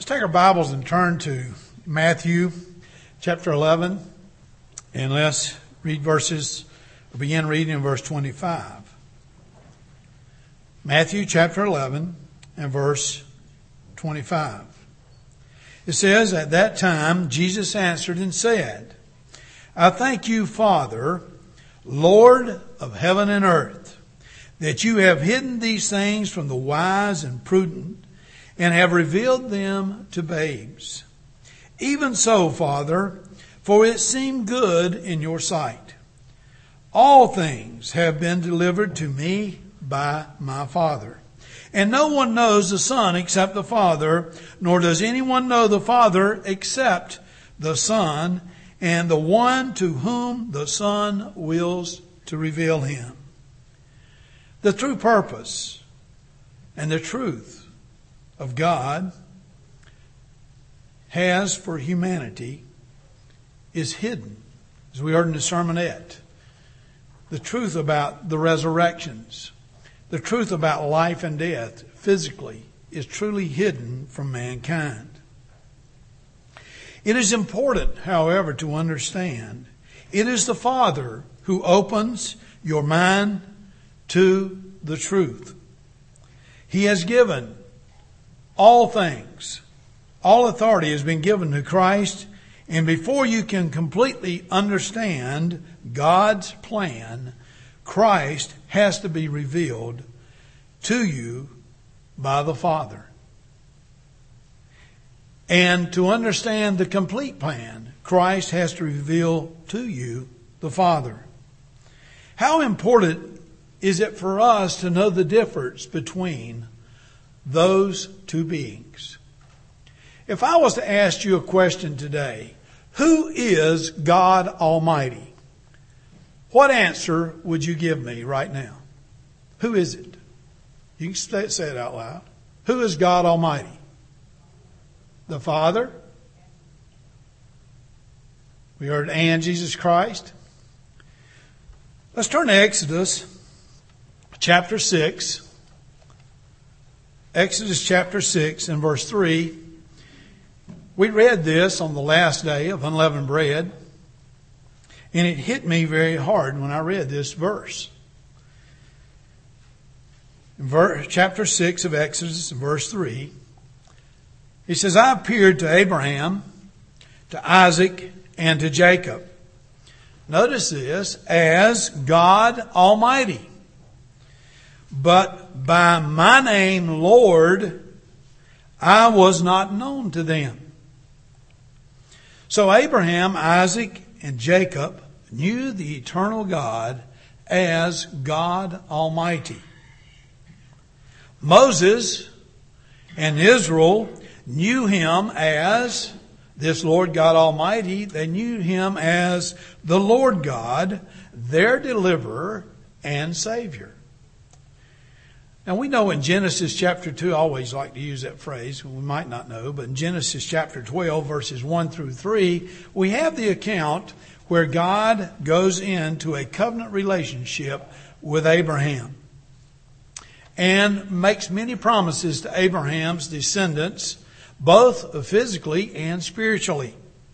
take our Bibles and turn to Matthew chapter 11, and let's begin reading in verse 25. Matthew chapter 11 and verse 25. It says, "At that time Jesus answered and said, I thank you, Father, Lord of heaven and earth, that you have hidden these things from the wise and prudent and have revealed them to babes. Even so, Father, for it seemed good in your sight. All things have been delivered to me by my Father. And no one knows the Son except the Father, nor does anyone know the Father except the Son, and the one to whom the Son wills to reveal him." The true purpose and the truth of God has for humanity is hidden, as we heard in the sermonette. The truth about the resurrections, the truth about life and death physically is truly hidden from mankind. It is important, however, to understand it is the Father who opens your mind to the truth. He has given all things. All authority has been given to Christ, and before you can completely understand God's plan, Christ has to be revealed to you by the Father. And to understand the complete plan, Christ has to reveal to you the Father. How important is it for us to know the difference between those two beings? If I was to ask you a question today, who is God Almighty? What answer would you give me right now? Who is it? You can say it out loud. Who is God Almighty? The Father? We heard, and Jesus Christ. Let's turn to Exodus chapter 6. Exodus chapter 6 and verse 3. We read this on the last day of unleavened bread, and it hit me very hard when I read this verse. In chapter 6 of Exodus, verse 3, he says, "I appeared to Abraham, to Isaac, and to Jacob." Notice this, as God Almighty. "But by my name, Lord, I was not known to them." So Abraham, Isaac, and Jacob knew the eternal God as God Almighty. Moses and Israel knew him as this Lord God Almighty. They knew him as the Lord God, their deliverer and Savior. Now we know in Genesis chapter 2, I always like to use that phrase, we might not know, but in Genesis chapter 12, verses 1 through 3, we have the account where God goes into a covenant relationship with Abraham and makes many promises to Abraham's descendants, both physically and spiritually.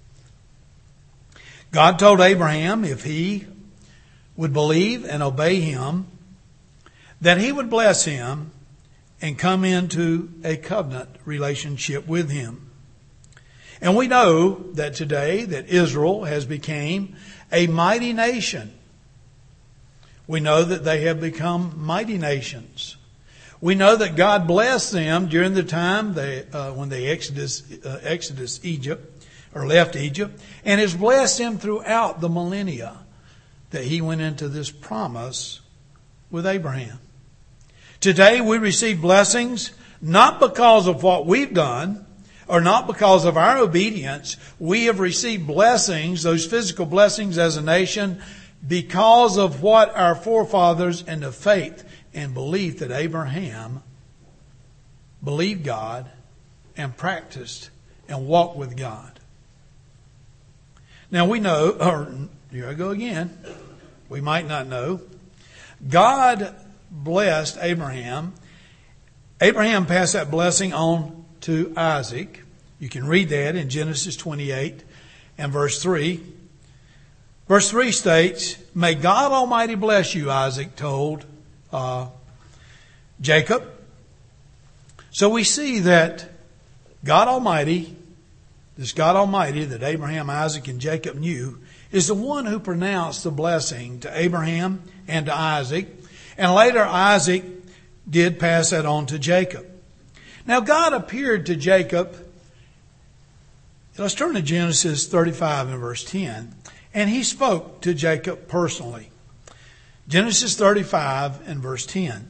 God told Abraham if he would believe and obey him, that he would bless him and come into a covenant relationship with him. And we know that today that Israel has become a mighty nation. We know that they have become mighty nations. We know that God blessed them during the time when they exited Egypt or left Egypt, and has blessed them throughout the millennia that he went into this promise with Abraham. Today we receive blessings not because of what we've done or not because of our obedience. We have received blessings, those physical blessings as a nation, because of what our forefathers and the faith and belief that Abraham believed God and practiced and walked with God. Now we know, or here I go again, we might not know, God blessed Abraham. Abraham passed that blessing on to Isaac, You can read that in Genesis 28 and verse 3. Verse 3 states, "May God Almighty bless you," Isaac told Jacob. So we see that God Almighty, this God Almighty that Abraham, Isaac, and Jacob knew, is the one who pronounced the blessing to Abraham and to Isaac. And later Isaac did pass that on to Jacob. Now God appeared to Jacob. Let's turn to Genesis 35 and verse 10. And he spoke to Jacob personally. Genesis 35 and verse 10.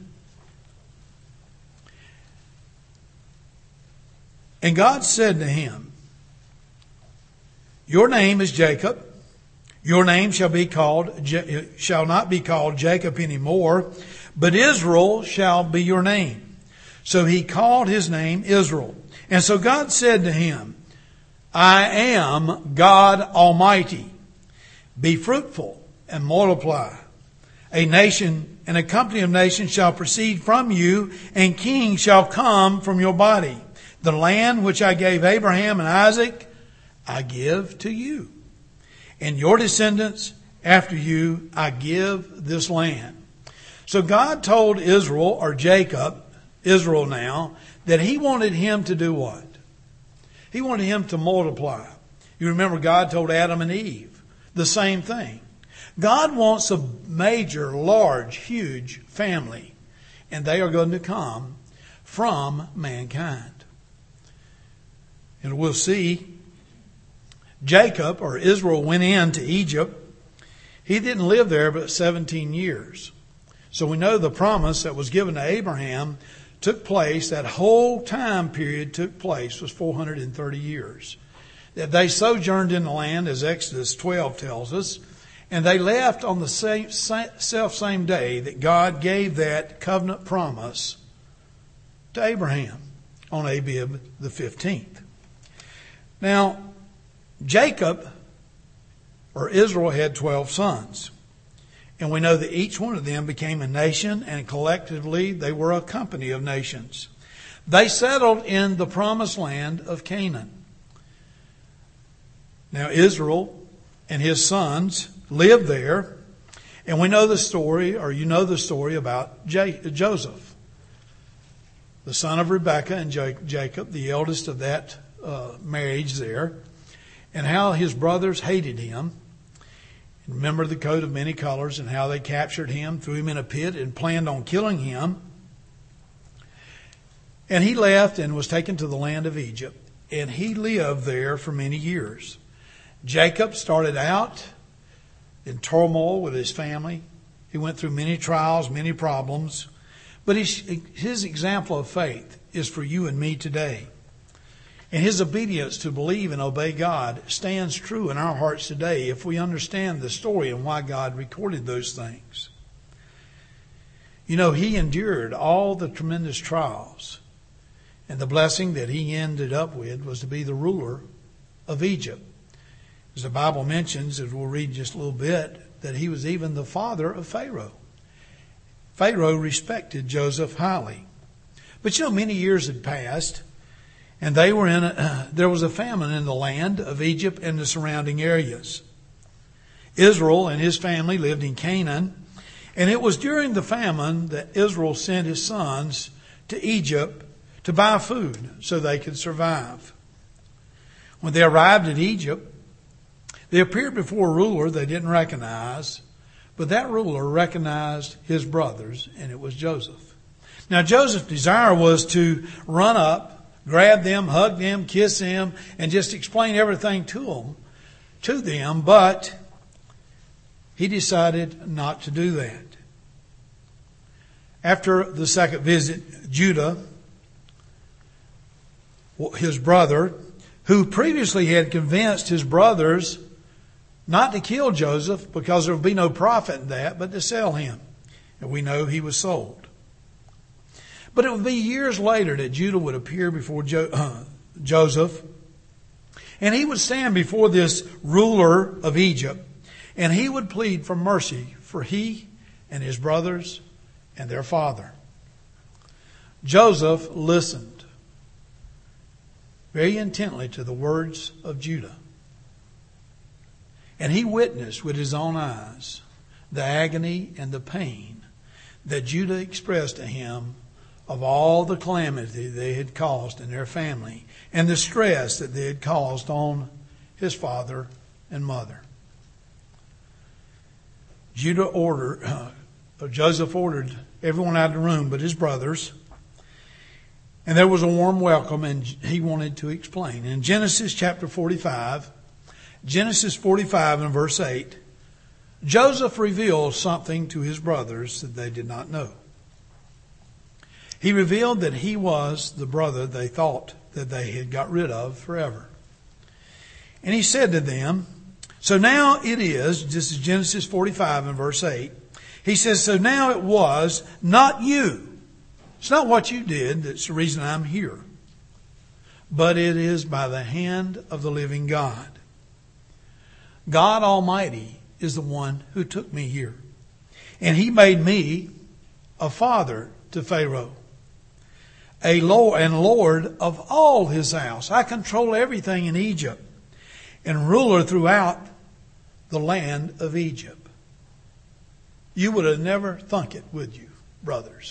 And God said to him, "Your name is Jacob. Your name shall not be called Jacob anymore, but Israel shall be your name." So he called his name Israel. And so God said to him, "I am God Almighty. Be fruitful and multiply. A nation and a company of nations shall proceed from you, and kings shall come from your body. The land which I gave Abraham and Isaac, I give to you. And your descendants after you, I give this land." So God told Israel, or Jacob, Israel now, that he wanted him to do what? He wanted him to multiply. You remember God told Adam and Eve the same thing. God wants a major, large, huge family, and they are going to come from mankind. And we'll see Jacob, or Israel, went into Egypt. He didn't live there but 17 years. So we know the promise that was given to Abraham took place, that whole time period took place, was 430 years. That they sojourned in the land, as Exodus 12 tells us, and they left on the same day that God gave that covenant promise to Abraham on Abib the 15th. Now, Jacob, or Israel, had 12 sons. And we know that each one of them became a nation, and collectively they were a company of nations. They settled in the promised land of Canaan. Now Israel and his sons lived there, and we know the story, or you know the story about Joseph, the son of Rebekah and Jacob, the eldest of that marriage there, and how his brothers hated him. Remember the coat of many colors, and how they captured him, threw him in a pit, and planned on killing him. And he left and was taken to the land of Egypt, and he lived there for many years. Jacob started out in turmoil with his family. He went through many trials, many problems. But his example of faith is for you and me today. And his obedience to believe and obey God stands true in our hearts today if we understand the story and why God recorded those things. You know, he endured all the tremendous trials. And the blessing that he ended up with was to be the ruler of Egypt. As the Bible mentions, as we'll read just a little bit, that he was even the father of Pharaoh. Pharaoh respected Joseph highly. But you know, many years had passed, and there was a famine in the land of Egypt and the surrounding areas. Israel and his family lived in Canaan, and it was during the famine that Israel sent his sons to Egypt to buy food so they could survive. When they arrived in Egypt, they appeared before a ruler they didn't recognize, but that ruler recognized his brothers, and it was Joseph. Now Joseph's desire was to run up, grab them, hug them, kiss them, and just explain everything to them, but he decided not to do that. After the second visit, Judah, his brother, who previously had convinced his brothers not to kill Joseph because there would be no profit in that, but to sell him. And we know he was sold. But it would be years later that Judah would appear before Joseph, and he would stand before this ruler of Egypt, and he would plead for mercy for he and his brothers and their father. Joseph listened very intently to the words of Judah. And he witnessed with his own eyes the agony and the pain that Judah expressed to him of all the calamity they had caused in their family and the stress that they had caused on his father and mother. Joseph ordered everyone out of the room but his brothers. And there was a warm welcome, and he wanted to explain. In Genesis chapter 45, Genesis 45 and verse 8, Joseph revealed something to his brothers that they did not know. He revealed that he was the brother they thought that they had got rid of forever. And he said to them, so now it is, this is Genesis 45 and verse 8, he says, so now it was not you. It's not what you did that's the reason I'm here. But it is by the hand of the living God. God Almighty is the one who took me here. And he made me a father to Pharaoh, a Lord and Lord of all his house. I control everything in Egypt and ruler throughout the land of Egypt. You would have never thunk it, would you, brothers?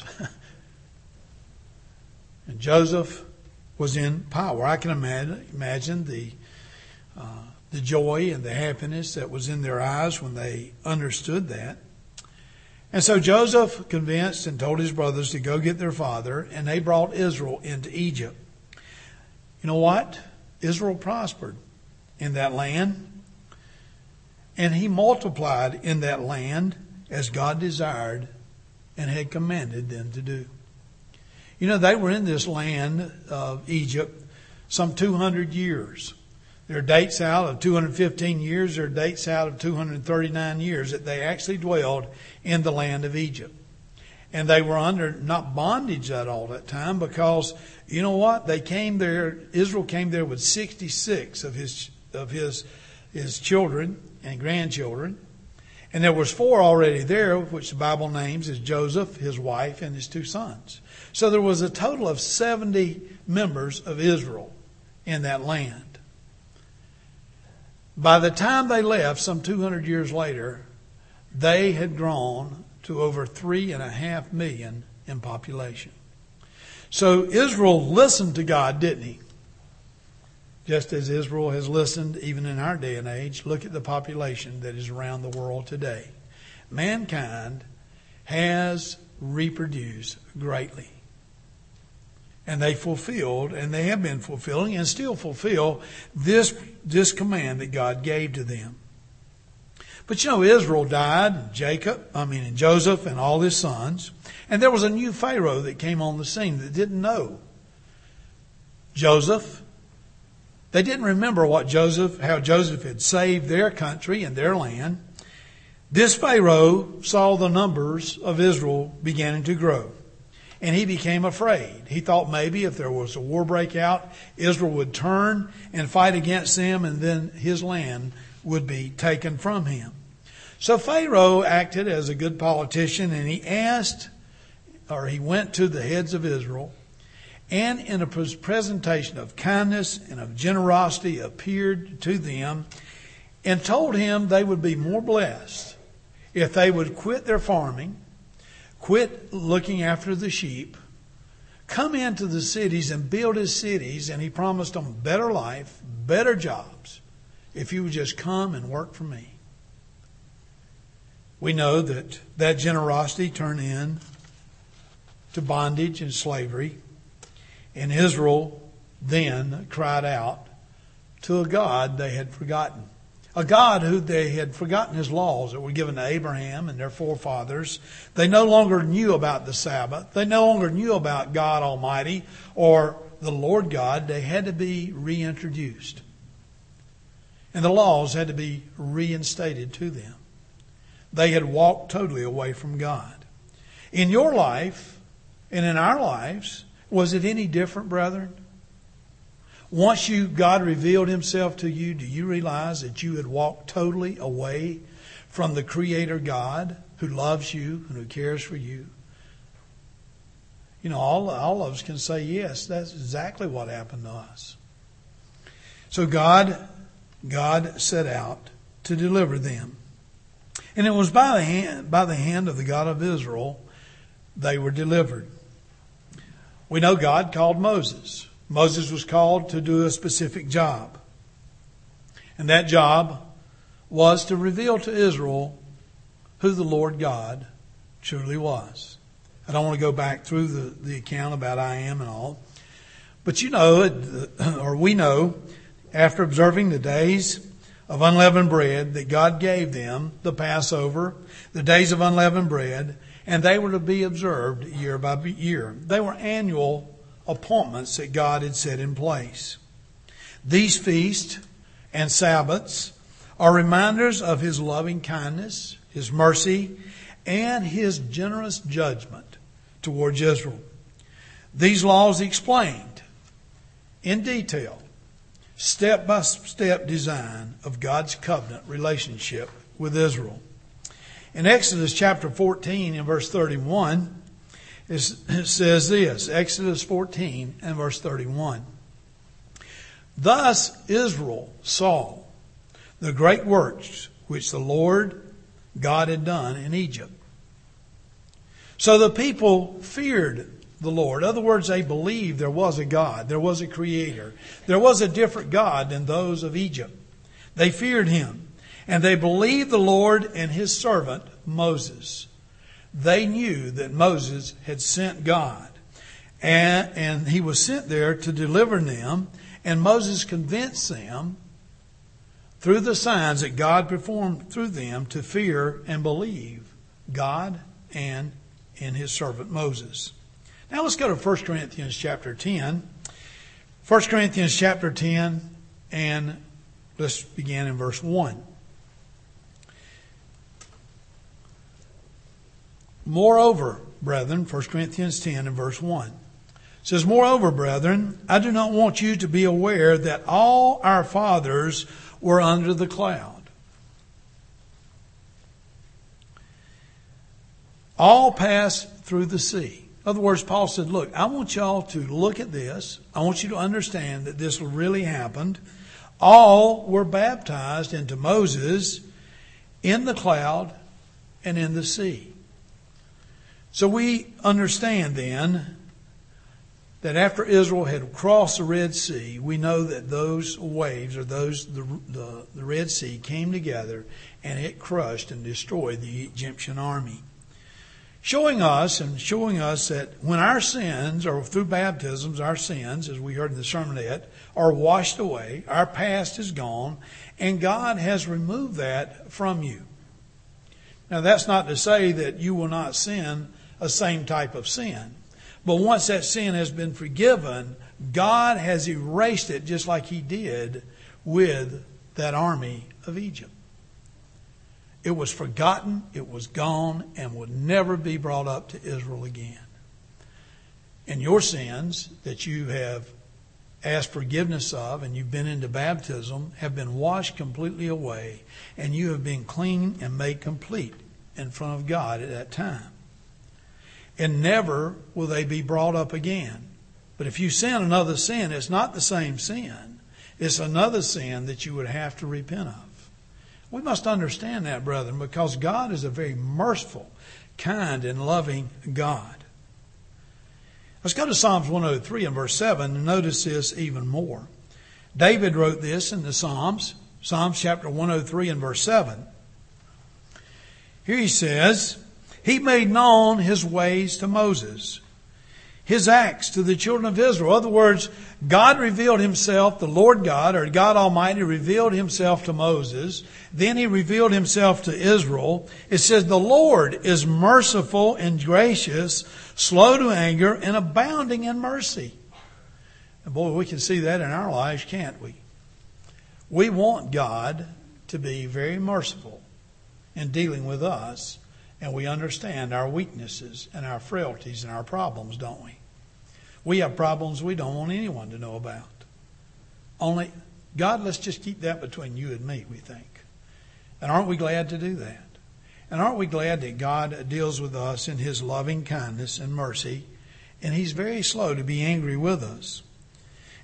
And Joseph was in power. I can imagine the joy and the happiness that was in their eyes when they understood that. And so Joseph convinced and told his brothers to go get their father, and they brought Israel into Egypt. You know what? Israel prospered in that land, and he multiplied in that land as God desired and had commanded them to do. You know, they were in this land of Egypt some 200 years. There are dates out of 215 years. There are dates out of 239 years that they actually dwelled in the land of Egypt. And they were under not bondage at all that time, because you know what? They came there, Israel came there with 66 of his children and grandchildren. And there was 4 already there, which the Bible names as Joseph, his wife, and his 2 sons. So there was a total of 70 members of Israel in that land. By the time they left, some 200 years later, they had grown to over 3.5 million in population. So Israel listened to God, didn't he? Just as Israel has listened even in our day and age. Look at the population that is around the world today. Mankind has reproduced greatly. And they fulfilled, and they have been fulfilling and still fulfill this command that God gave to them. But you know, Israel died, and Joseph and all his sons. And there was a new Pharaoh that came on the scene that didn't know Joseph. They didn't remember how Joseph had saved their country and their land. This Pharaoh saw the numbers of Israel beginning to grow. And he became afraid. He thought maybe if there was a war breakout, Israel would turn and fight against them, and then his land would be taken from him. So Pharaoh acted as a good politician, and he went to the heads of Israel, and in a presentation of kindness and of generosity appeared to them and told him they would be more blessed if they would quit their farming, quit looking after the sheep, come into the cities and build his cities, and he promised them better life, better jobs, if you would just come and work for me. We know that generosity turned in to bondage and slavery, and Israel then cried out to a God they had forgotten. A God who they had forgotten his laws that were given to Abraham and their forefathers. They no longer knew about the Sabbath. They no longer knew about God Almighty or the Lord God. They had to be reintroduced. And the laws had to be reinstated to them. They had walked totally away from God. In your life and in our lives, was it any different, brethren? Once God revealed himself to you, do you realize that you had walked totally away from the Creator God who loves you and who cares for you? You know, all of us can say, yes, that's exactly what happened to us. So God set out to deliver them. And it was by the hand of the God of Israel they were delivered. We know God called Moses. Moses was called to do a specific job. And that job was to reveal to Israel who the Lord God truly was. I don't want to go back through the account about I am and all. But you know, or we know, after observing the days of unleavened bread that God gave them, the Passover, the days of unleavened bread, and they were to be observed year by year. They were annual appointments that God had set in place. These feasts and Sabbaths are reminders of His loving kindness, His mercy, and His generous judgment towards Israel. These laws explained in detail, step-by-step design of God's covenant relationship with Israel. In Exodus chapter 14 and verse 31, it says this, Exodus 14 and verse 31. Thus Israel saw the great works which the Lord God had done in Egypt. So the people feared the Lord. In other words, they believed there was a God, there was a Creator. There was a different God than those of Egypt. They feared Him, and they believed the Lord and His servant Moses. They knew that Moses had sent God, and he was sent there to deliver them, and Moses convinced them through the signs that God performed through them to fear and believe God and in His servant Moses. Now let's go to 1 Corinthians chapter 10. 1 Corinthians chapter 10, and let's begin in verse 1. Moreover, brethren, 1 Corinthians 10 and verse 1. It says, Moreover, brethren, I do not want you to be aware that all our fathers were under the cloud. All passed through the sea. In other words, Paul said, look, I want y'all to look at this. I want you to understand that this really happened. All were baptized into Moses in the cloud and in the sea. So we understand then that after Israel had crossed the Red Sea, we know that those waves, or the Red Sea, came together and it crushed and destroyed the Egyptian army. Showing us that when our sins, or through baptisms, our sins, as we heard in the sermonette, are washed away, our past is gone, and God has removed that from you. Now that's not to say that you will not sin a same type of sin. But once that sin has been forgiven, God has erased it just like He did with that army of Egypt. It was forgotten, it was gone, and would never be brought up to Israel again. And your sins that you have asked forgiveness of and you've been into baptism have been washed completely away, and you have been clean and made complete in front of God at that time. And never will they be brought up again. But if you sin another sin, it's not the same sin. It's another sin that you would have to repent of. We must understand that, brethren, because God is a very merciful, kind, and loving God. Let's go to Psalms 103 and verse 7 and notice this even more. David wrote this in the Psalms chapter 103 and verse 7. Here he says, He made known His ways to Moses, His acts to the children of Israel. In other words, God revealed Himself, the Lord God, or God Almighty revealed Himself to Moses. Then He revealed Himself to Israel. It says, the Lord is merciful and gracious, slow to anger, and abounding in mercy. And boy, we can see that in our lives, can't we? We want God to be very merciful in dealing with us. And we understand our weaknesses and our frailties and our problems, don't we? We have problems we don't want anyone to know about. Only, God, let's just keep that between you and me, we think. And aren't we glad to do that? And aren't we glad that God deals with us in His loving kindness and mercy, and He's very slow to be angry with us.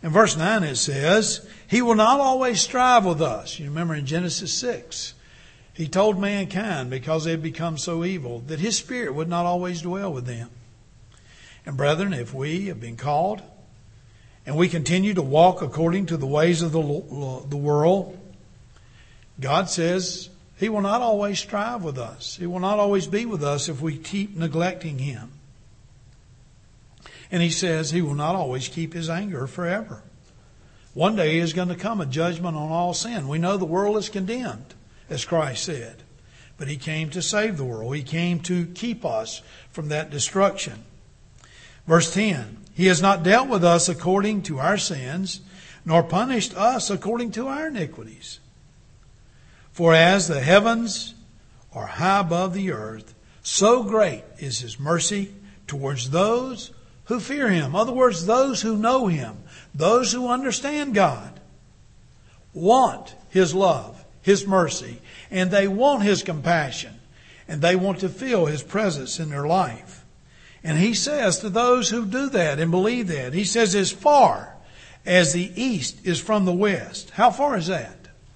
In verse 9 it says, He will not always strive with us. You remember in Genesis 6, He told mankind, because they had become so evil, that His Spirit would not always dwell with them. And brethren, if we have been called and we continue to walk according to the ways of the world, God says He will not always strive with us. He will not always be with us if we keep neglecting Him. And He says He will not always keep His anger forever. One day is going to come a judgment on all sin. We know the world is condemned, as Christ said. But He came to save the world. He came to keep us from that destruction. Verse 10, He has not dealt with us according to our sins, nor punished us according to our iniquities. For as the heavens are high above the earth, so great is His mercy towards those who fear Him. In other words, those who know Him, those who understand God, want His love, His mercy, and they want His compassion, and they want to feel His presence in their life. And He says to those who do that and believe that, He says, as far as the east is from the west. How far is that?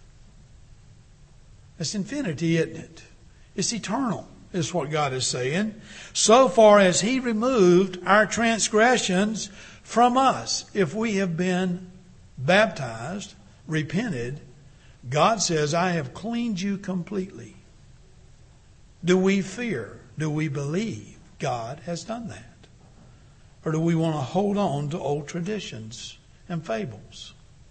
It's infinity, isn't it? It's eternal, is what God is saying. So far as He removed our transgressions from us. If we have been baptized, repented, God says, I have cleaned you completely. Do we fear? Do we believe God has done that? Or do we want to hold on to old traditions and fables?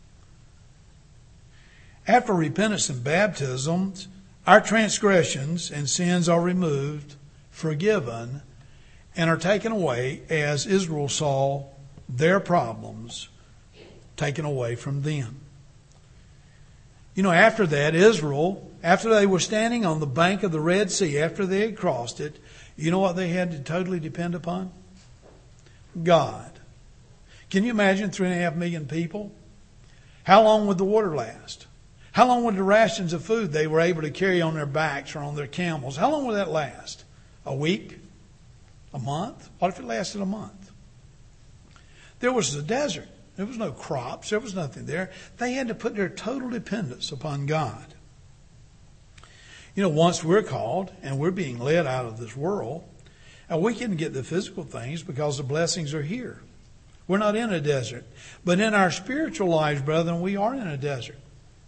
After repentance and baptism, our transgressions and sins are removed, forgiven, and are taken away as Israel saw their problems taken away from them. You know, after that, Israel, after they were standing on the bank of the Red Sea, after they had crossed it, you know what they had to totally depend upon? God. Can you imagine 3.5 million people? How long would the water last? How long would the rations of food they were able to carry on their backs or on their camels, how long would that last? A week? A month? What if it lasted a month? There was the desert. There was no crops. There was nothing there. They had to put their total dependence upon God. You know, once we're called and we're being led out of this world, and we can get the physical things because the blessings are here. We're not in a desert. But in our spiritual lives, brethren, we are in a desert.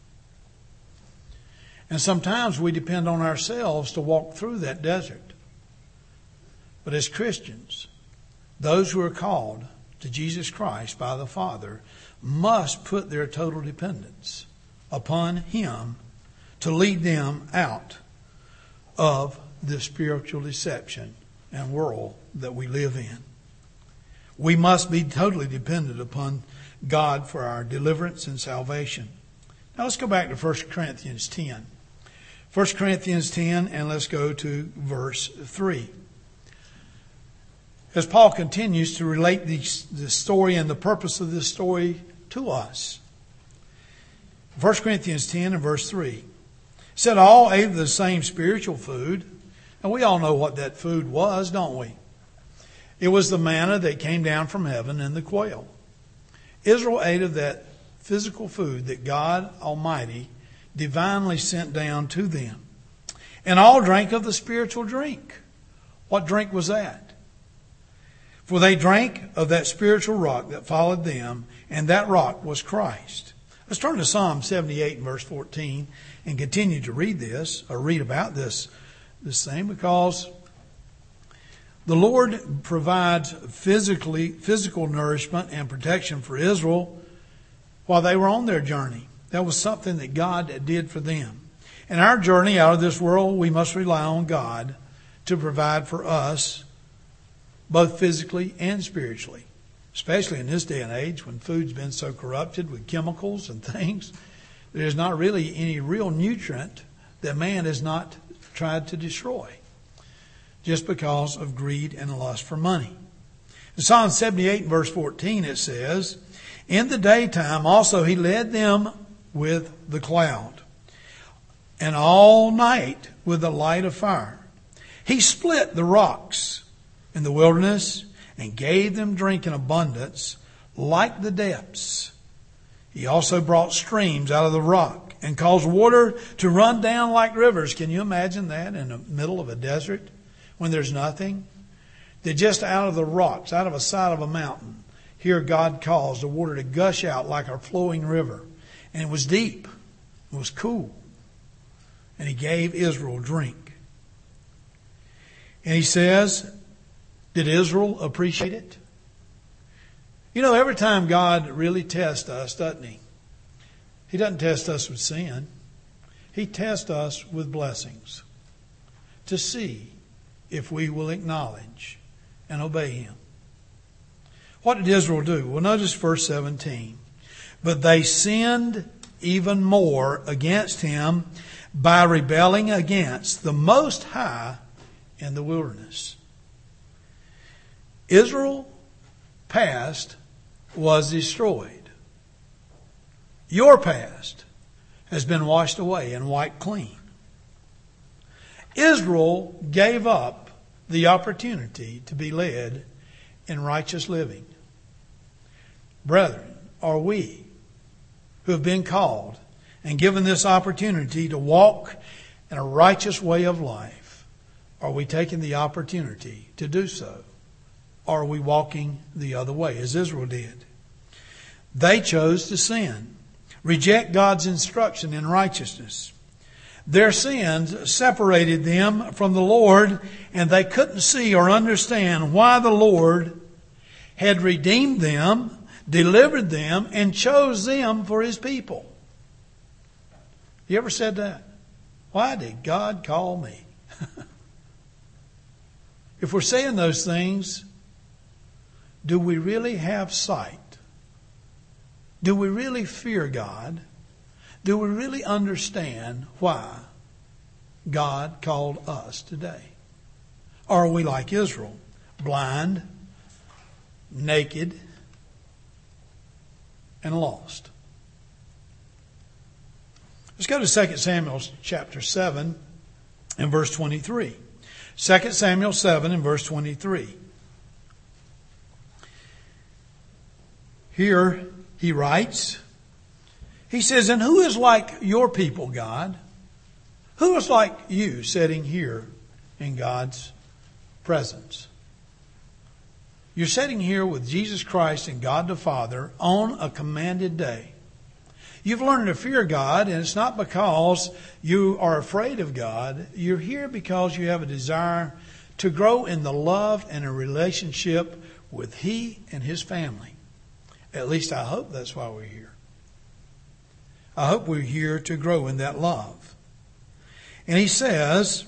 And sometimes we depend on ourselves to walk through that desert. But as Christians, those who are called to Jesus Christ by the Father must put their total dependence upon Him to lead them out of the spiritual deception and world that we live in. We must be totally dependent upon God for our deliverance and salvation. Now let's go back to 1 Corinthians 10. 1 Corinthians 10, and let's go to verse 3. As Paul continues to relate the story and the purpose of this story to us. 1 Corinthians 10 and verse 3. Said all ate of the same spiritual food. And we all know what that food was, don't we? It was the manna that came down from heaven and the quail. Israel ate of that physical food that God Almighty divinely sent down to them. And all drank of the spiritual drink. What drink was that? For they drank of that spiritual rock that followed them, and that rock was Christ. Let's turn to Psalm 78 and verse 14 and continue to read this, or read about this thing, because the Lord provides physical nourishment and protection for Israel while they were on their journey. That was something that God did for them. In our journey out of this world, we must rely on God to provide for us both physically and spiritually. Especially in this day and age when food's been so corrupted with chemicals and things. There's not really any real nutrient that man has not tried to destroy just because of greed and lust for money. In Psalm 78 verse 14 it says, in the daytime also He led them with the cloud, and all night with the light of fire. He split the rocks in the wilderness and gave them drink in abundance like the depths. He also brought streams out of the rock and caused water to run down like rivers. Can you imagine that in the middle of a desert when there's nothing? That just out of the rocks, out of a side of a mountain, here God caused the water to gush out like a flowing river. And it was deep. It was cool. And He gave Israel drink. And He says, did Israel appreciate it? You know, every time God really tests us, doesn't He? He doesn't test us with sin. He tests us with blessings to see if we will acknowledge and obey Him. What did Israel do? Well, notice verse 17. But they sinned even more against Him by rebelling against the Most High in the wilderness. Israel past was destroyed. Your past has been washed away and wiped clean. Israel gave up the opportunity to be led in righteous living. Brethren, are we who have been called and given this opportunity to walk in a righteous way of life, are we taking the opportunity to do so? Or are we walking the other way as Israel did? They chose to sin, reject God's instruction in righteousness. Their sins separated them from the Lord, and they couldn't see or understand why the Lord had redeemed them, delivered them, and chose them for His people. You ever said that? Why did God call me? If we're saying those things, do we really have sight? Do we really fear God? Do we really understand why God called us today? Or are we like Israel, blind, naked, and lost? Let's go to 2 Samuel chapter 7 and verse 23. 2 Samuel 7 and verse 23. Here he writes, he says, and who is like your people, God? Who is like you sitting here in God's presence? You're sitting here with Jesus Christ and God the Father on a commanded day. You've learned to fear God, and it's not because you are afraid of God. You're here because you have a desire to grow in the love and a relationship with He and His family. At least I hope that's why we're here. I hope we're here to grow in that love. And he says,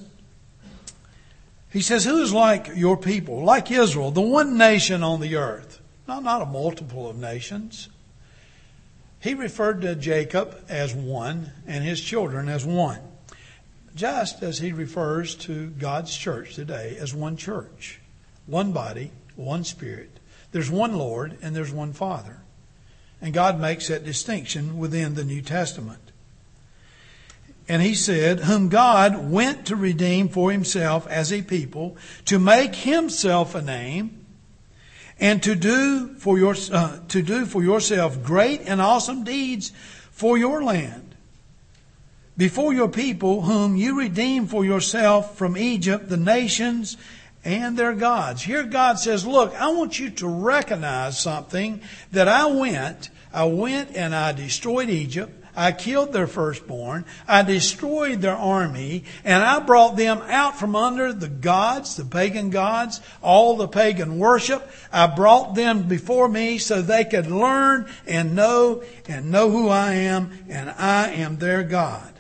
who is like your people? Like Israel, the one nation on the earth. Not a multiple of nations. He referred to Jacob as one and his children as one. Just as he refers to God's church today as one church. One body, one spirit. There's one Lord and there's one Father. And God makes that distinction within the New Testament. And he said, whom God went to redeem for Himself as a people, to make Himself a name, and to do for yourself great and awesome deeds for your land. Before your people, whom you redeemed for yourself from Egypt, the nations and their gods. Here God says, look, I want you to recognize something that I went and I destroyed Egypt. I killed their firstborn. I destroyed their army. And I brought them out from under the gods, the pagan gods, all the pagan worship. I brought them before me so they could learn and know who I am. And I am their God.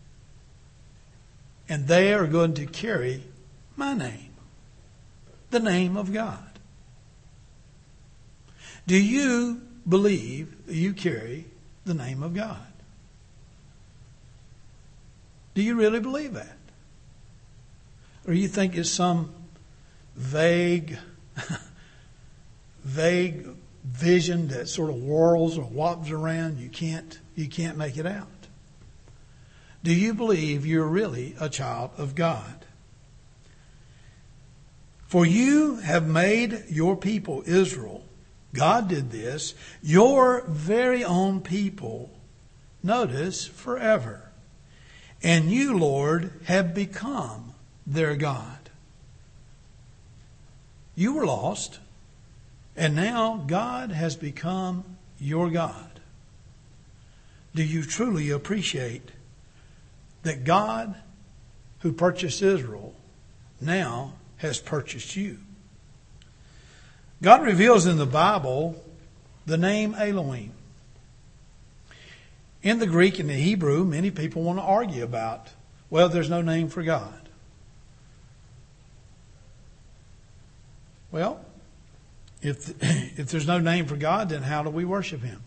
And they are going to carry my name. The name of God. Do you believe you carry the name of God? Do you really believe that? Or you think it's some vague vision that sort of whirls or wobbles around? You can't make it out. Do you believe you're really a child of God? For you have made your people Israel God did this. Your very own people, notice, forever. And you, Lord, have become their God. You were lost, and now God has become your God. Do you truly appreciate that God, who purchased Israel, now has purchased you? God reveals in the Bible the name Elohim. In the Greek and the Hebrew, many people want to argue about, well, there's no name for God. Well, if there's no name for God, then how do we worship Him?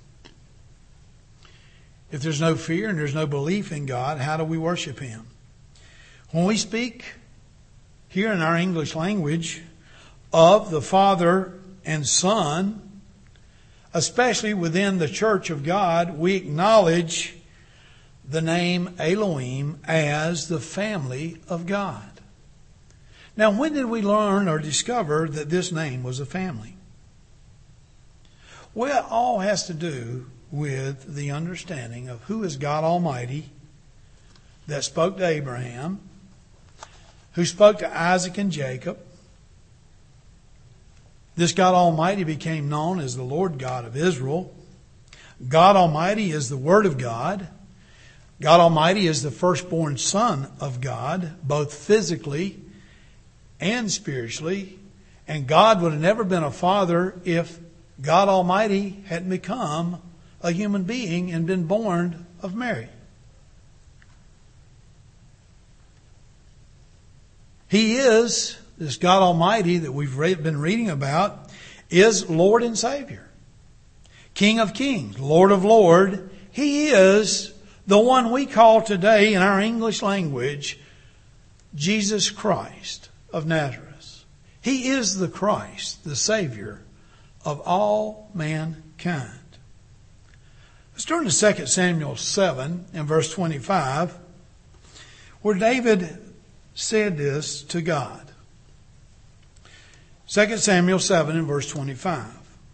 If there's no fear and there's no belief in God, how do we worship Him? When we speak here in our English language of the Father and Son, especially within the Church of God, we acknowledge the name Elohim as the family of God. Now, when did we learn or discover that this name was a family? Well, it all has to do with the understanding of who is God Almighty that spoke to Abraham, who spoke to Isaac and Jacob. This God Almighty became known as the Lord God of Israel. God Almighty is the Word of God. God Almighty is the firstborn Son of God, both physically and spiritually. And God would have never been a father if God Almighty hadn't become a human being and been born of Mary. He is, this God Almighty that we've been reading about, is Lord and Savior. King of kings, Lord of lords. He is the one we call today in our English language, Jesus Christ of Nazareth. He is the Christ, the Savior of all mankind. Let's turn to 2 Samuel 7 and verse 25, where David said this to God. 2 Samuel 7 and verse 25.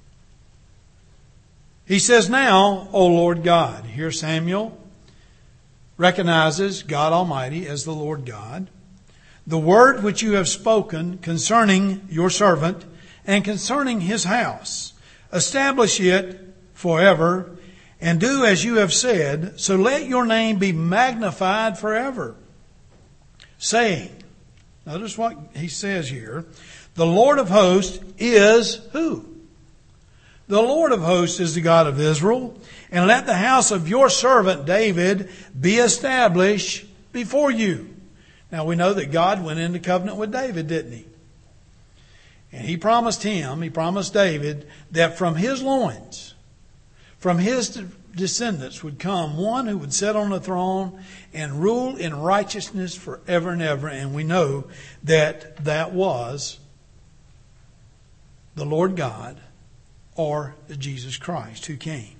He says, "Now, O Lord God," here Samuel recognizes God Almighty as the Lord God, "the word which you have spoken concerning your servant and concerning his house, establish it forever, and do as you have said, so let your name be magnified forever. Saying," notice what he says here, "the Lord of hosts is" who? The Lord of hosts is the God of Israel, and let the house of your servant David be established before you. Now we know that God went into covenant with David, didn't He? And He promised David, that from his loins, from his descendants would come one who would sit on the throne and rule in righteousness forever and ever. And we know that that was the Lord God, or Jesus Christ, who came.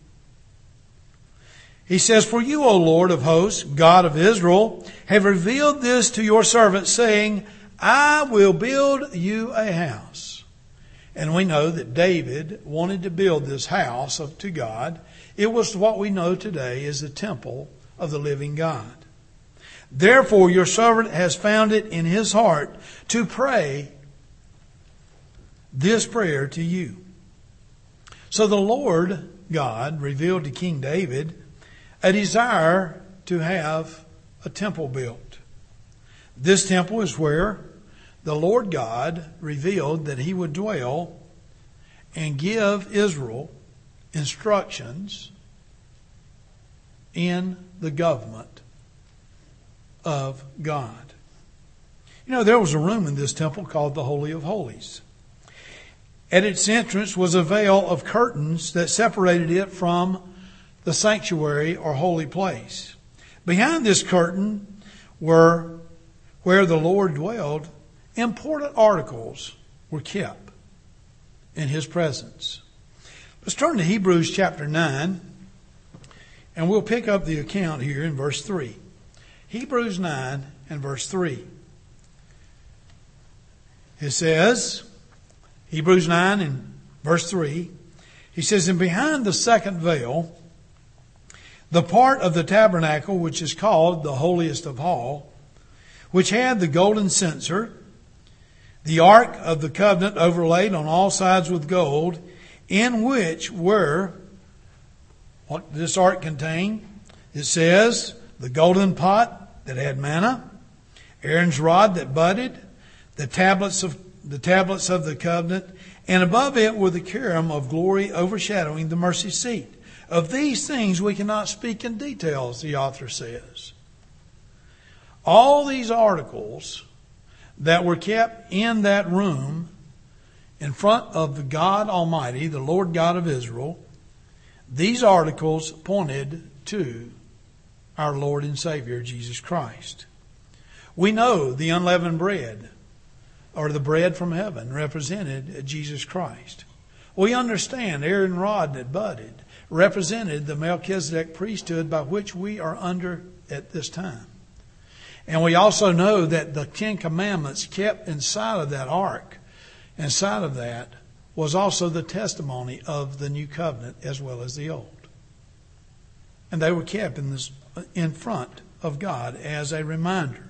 He says, "For you, O Lord of hosts, God of Israel, have revealed this to your servant, saying, I will build you a house." And we know that David wanted to build this house to God. It was what we know today as the temple of the living God. "Therefore your servant has found it in his heart to pray this prayer to you." So the Lord God revealed to King David a desire to have a temple built. This temple is where the Lord God revealed that He would dwell and give Israel instructions in the government of God. You know, there was a room in this temple called the Holy of Holies. At its entrance was a veil of curtains that separated it from the sanctuary or holy place. Behind this curtain were, where the Lord dwelled, important articles were kept in His presence. Let's turn to Hebrews chapter 9, and we'll pick up the account here in verse 3. Hebrews 9 and verse 3. It says, Hebrews 9 and verse 3, He says, and behind the second veil, the part of the tabernacle which is called the holiest of all, which had the golden censer, the ark of the covenant overlaid on all sides with gold, in which were, what this ark contained, it says, the golden pot that had manna, Aaron's rod that budded, the tablets of the covenant, and above it were the cherubim of glory overshadowing the mercy seat. Of these things we cannot speak in detail, as the author says. All these articles that were kept in that room in front of the God Almighty, the Lord God of Israel, these articles pointed to our Lord and Savior, Jesus Christ. We know the unleavened bread, or the bread from heaven, represented Jesus Christ. We understand Aaron's rod that budded represented the Melchizedek priesthood by which we are under at this time. And we also know that the Ten Commandments kept inside of that ark, inside of that, was also the testimony of the new covenant as well as the old. And they were kept in front of God as a reminder.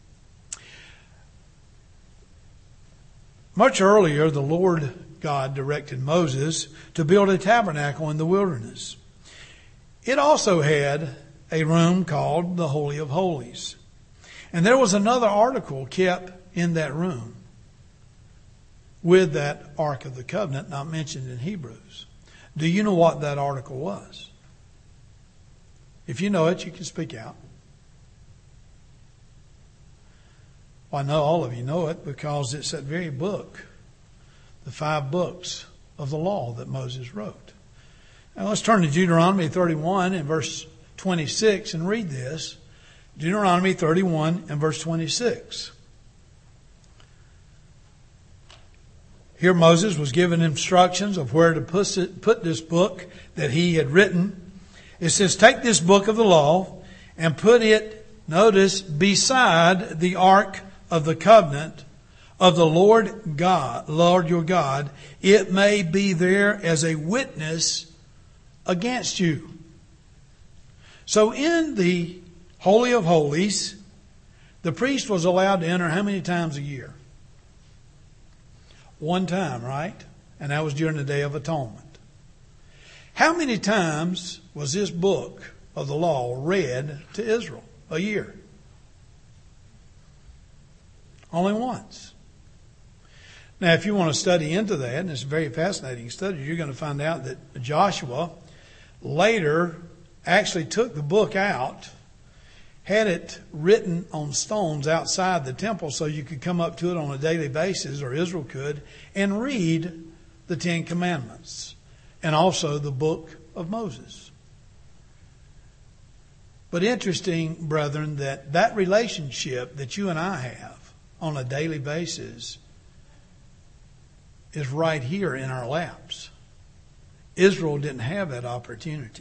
Much earlier, the Lord God directed Moses to build a tabernacle in the wilderness. It also had a room called the Holy of Holies. And there was another article kept in that room with that Ark of the Covenant not mentioned in Hebrews. Do you know what that article was? If you know it, you can speak out. Well, I know all of you know it because it's that very book, the 5 books of the law that Moses wrote. Now let's turn to Deuteronomy 31 and verse 26 and read this. Deuteronomy 31 and verse 26. Here Moses was given instructions of where to put this book that he had written. It says, take this book of the law and put it, notice, beside the ark of the covenant of the Lord God, Lord your God. It may be there as a witness against you. So in the Holy of Holies, the priest was allowed to enter how many times a year? One time, right? And that was during the Day of Atonement. How many times was this book of the law read to Israel a year? Only once. Now, if you want to study into that, and it's a very fascinating study, you're going to find out that Joshua later actually took the book out, had it written on stones outside the temple so you could come up to it on a daily basis, or Israel could, and read the 10 Commandments and also the book of Moses. But interesting, brethren, that relationship that you and I have on a daily basis is right here in our laps. Israel didn't have that opportunity.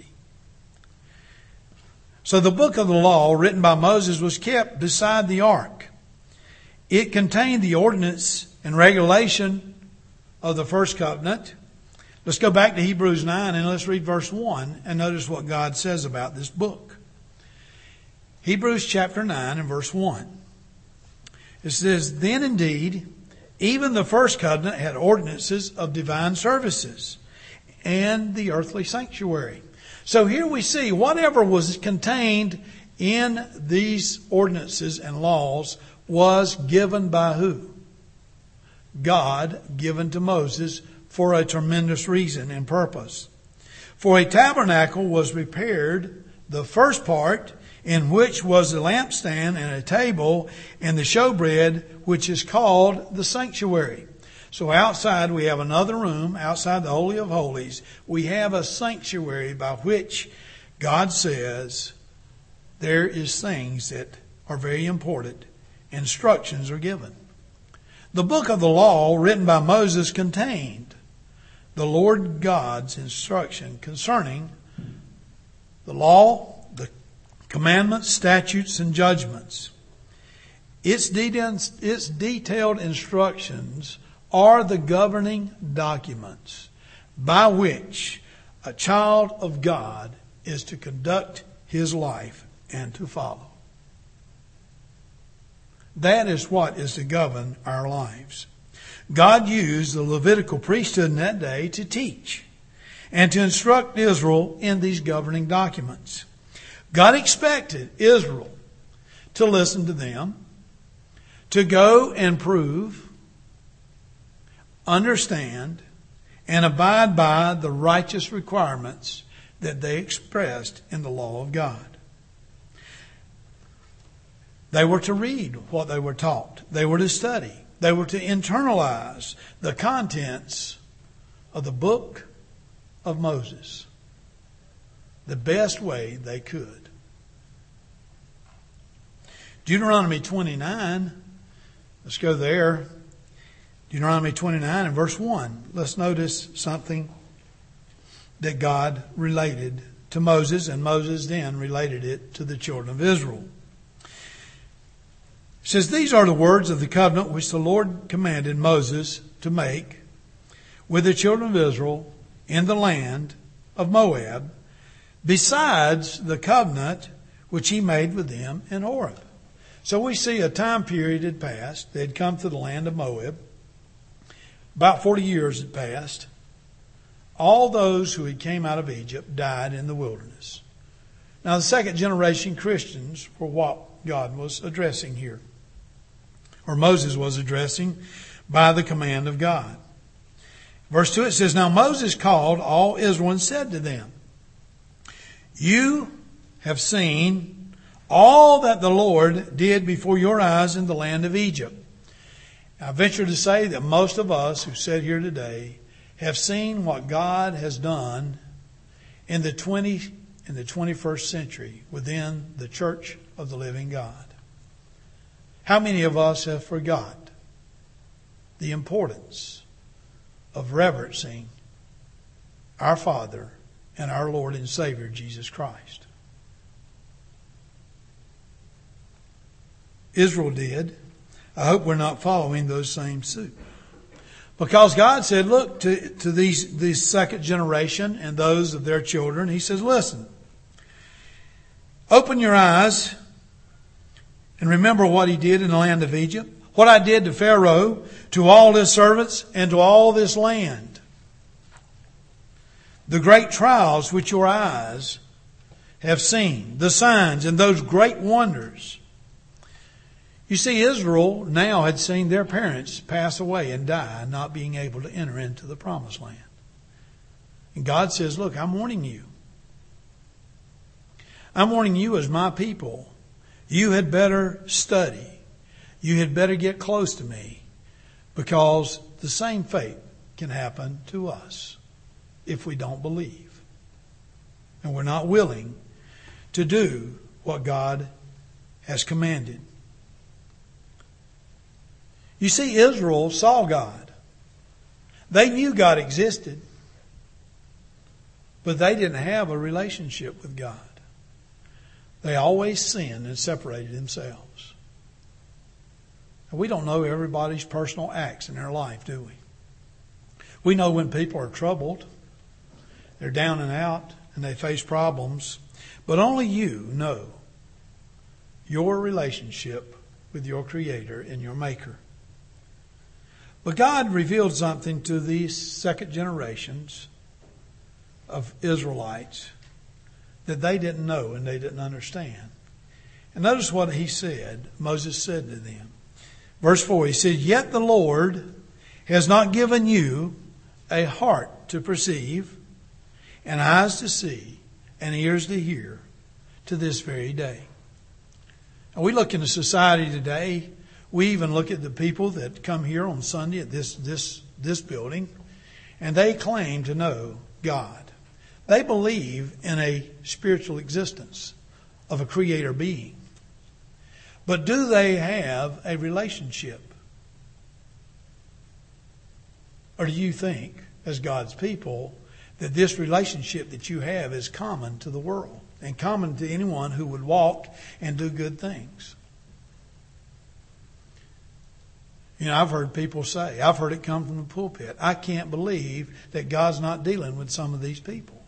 So the book of the law written by Moses was kept beside the ark. It contained the ordinance and regulation of the first covenant. Let's go back to Hebrews 9 and let's read verse 1 and notice what God says about this book. Hebrews chapter 9 and verse 1. It says, then indeed, even the first covenant had ordinances of divine services and the earthly sanctuary. So here we see whatever was contained in these ordinances and laws was given by who? God, given to Moses for a tremendous reason and purpose. For a tabernacle was prepared, the first part, in which was the lampstand and a table and the showbread, which is called the sanctuary. So outside we have another room, outside the Holy of Holies. We have a sanctuary by which God says there is things that are very important. Instructions are given. The book of the law written by Moses contained the Lord God's instruction concerning the law, the commandments, statutes, and judgments. Its detailed instructions are the governing documents by which a child of God is to conduct his life and to follow. That is what is to govern our lives. God used the Levitical priesthood in that day to teach and to instruct Israel in these governing documents. God expected Israel to listen to them, to go and prove, understand, and abide by the righteous requirements that they expressed in the law of God. They were to read what they were taught. They were to study. They were to internalize the contents of the book of Moses the best way they could. Deuteronomy 29, let's go there. Deuteronomy 29 and verse 1. Let's notice something that God related to Moses, and Moses then related it to the children of Israel. It says, "These are the words of the covenant which the Lord commanded Moses to make with the children of Israel in the land of Moab, besides the covenant which he made with them in Horeb." So we see a time period had passed. They had come to the land of Moab. About 40 years had passed. All those who had came out of Egypt died in the wilderness. Now the second generation Christians were what God was addressing here, or Moses was addressing by the command of God. Verse 2, it says, "Now Moses called all Israel and said to them, You have seen all that the Lord did before your eyes in the land of Egypt." I venture to say that most of us who sit here today have seen what God has done in the 21st century within the Church of the Living God. How many of us have forgot the importance of reverencing our Father and our Lord and Savior, Jesus Christ? Israel did. I hope we're not following those same suit. Because God said, look, to these second generation and those of their children, He says, listen, open your eyes and remember what He did in the land of Egypt. What I did to Pharaoh, to all his servants, and to all this land. The great trials which your eyes have seen, the signs and those great wonders. You see, Israel now had seen their parents pass away and die, not being able to enter into the promised land. And God says, look, I'm warning you. I'm warning you as my people. You had better study. You had better get close to me, because the same fate can happen to us if we don't believe. And we're not willing to do what God has commanded. You see, Israel saw God. They knew God existed, but they didn't have a relationship with God. They always sinned and separated themselves. And we don't know everybody's personal acts in their life, do we? We know when people are troubled, they're down and out, and they face problems. But only you know your relationship with your Creator and your Maker. But God revealed something to these second generations of Israelites that they didn't know and they didn't understand. And notice what He said, Moses said to them. Verse 4, He said, "Yet the Lord has not given you a heart to perceive, and eyes to see, and ears to hear, to this very day." And we look into society today. We even look at the people that come here on Sunday at this building, and they claim to know God. They believe in a spiritual existence of a creator being. But do they have a relationship? Or do you think, as God's people, that this relationship that you have is common to the world and common to anyone who would walk and do good things? You know, I've heard people say, I've heard it come from the pulpit, I can't believe that God's not dealing with some of these people.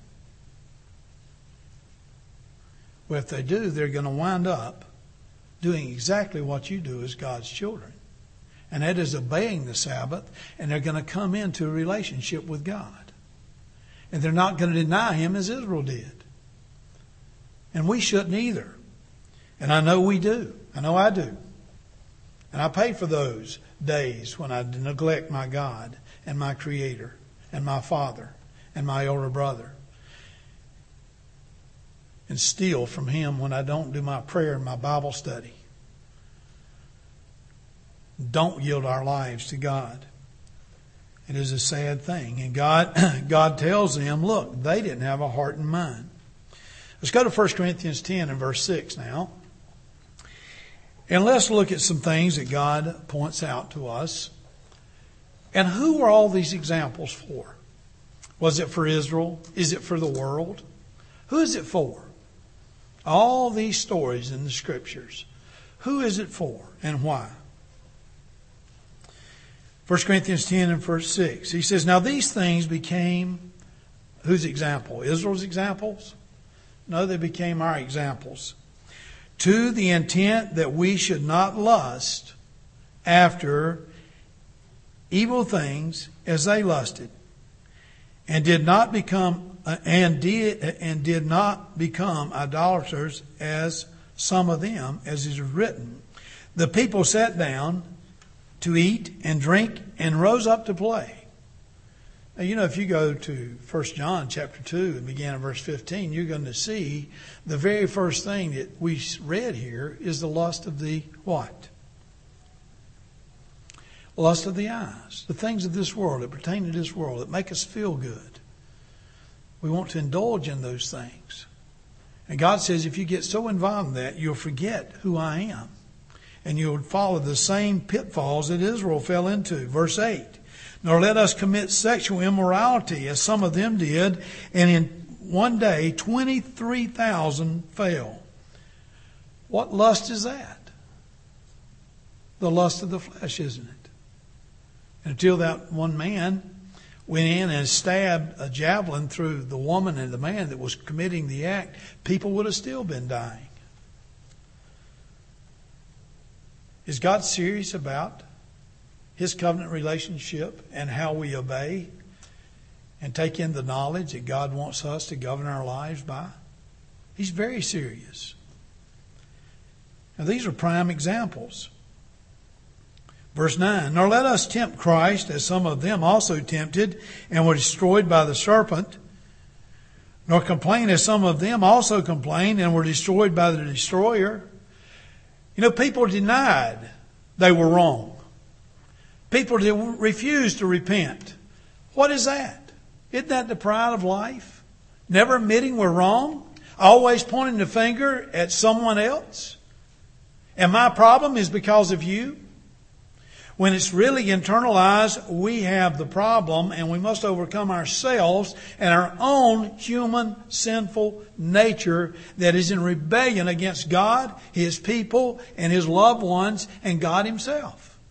Well, if they do, they're going to wind up doing exactly what you do as God's children. And that is obeying the Sabbath, and they're going to come into a relationship with God. And they're not going to deny Him as Israel did. And we shouldn't either. And I know we do. I know I do. And I pay for those days when I neglect my God and my Creator and my Father and my older brother. And steal from Him when I don't do my prayer and my Bible study. Don't yield our lives to God. It is a sad thing. And God tells them, look, they didn't have a heart and mind. Let's go to 1 Corinthians 10 and verse 6 now. And let's look at some things that God points out to us. And who are all these examples for? Was it for Israel? Is it for the world? Who is it for? All these stories in the Scriptures. Who is it for and why? 1 Corinthians 10 and verse 6. He says, now these things became whose example? Israel's examples? No, they became our examples. To the intent that we should not lust after evil things as they lusted, and did not become idolaters as some of them, as is written. The people sat down to eat and drink and rose up to play. Now, you know, if you go to 1 John chapter 2 and begin in verse 15, you're going to see the very first thing that we read here is the lust of the what? Lust of the eyes. The things of this world that pertain to this world that make us feel good. We want to indulge in those things. And God says if you get so involved in that, you'll forget who I am. And you'll follow the same pitfalls that Israel fell into. Verse 8. Nor let us commit sexual immorality as some of them did, and in one day 23,000 fell. What lust is that? The lust of the flesh, isn't it? And until that one man went in and stabbed a javelin through the woman and the man that was committing the act, people would have still been dying. Is God serious about His covenant relationship and how we obey and take in the knowledge that God wants us to govern our lives by? He's very serious. Now these are prime examples. Verse 9, nor let us tempt Christ as some of them also tempted and were destroyed by the serpent, nor complain as some of them also complained and were destroyed by the destroyer. You know, people denied they were wrong. People refused to repent. What is that? Isn't that the pride of life? Never admitting we're wrong? Always pointing the finger at someone else? And my problem is because of you? When it's really internalized, we have the problem and we must overcome ourselves and our own human sinful nature that is in rebellion against God, His people, and His loved ones, and God Himself.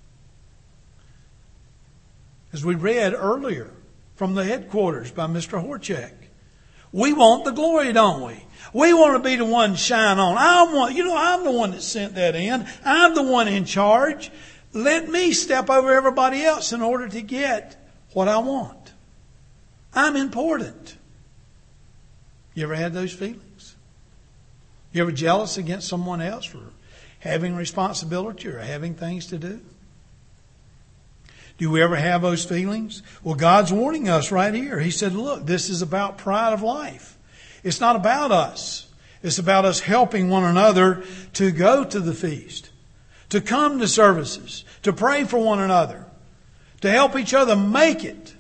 As we read earlier from the headquarters by Mr. Horchak, we want the glory, don't we? We want to be the one to shine on. I'm the one that sent that in. I'm the one in charge. Let me step over everybody else in order to get what I want. I'm important. You ever had those feelings? You ever jealous against someone else for having responsibility or having things to do? Do we ever have those feelings? Well, God's warning us right here. He said, look, this is about pride of life. It's not about us. It's about us helping one another to go to the feast, to come to services, to pray for one another, to help each other make it,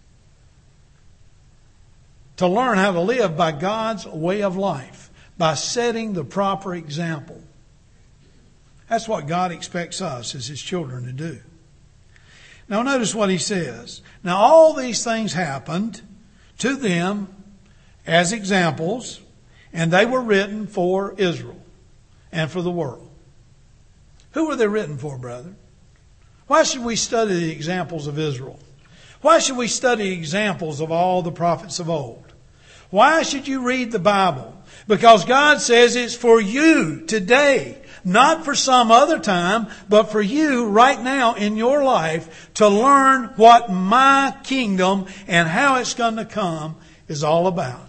to learn how to live by God's way of life, by setting the proper example. That's what God expects us as His children to do. Now notice what He says. Now all these things happened to them as examples, and they were written for Israel and for the world. Who were they written for, brother? Why should we study the examples of Israel? Why should we study examples of all the prophets of old? Why should you read the Bible? Because God says it's for you today, not for some other time, but for you right now in your life to learn what my kingdom and how it's going to come is all about.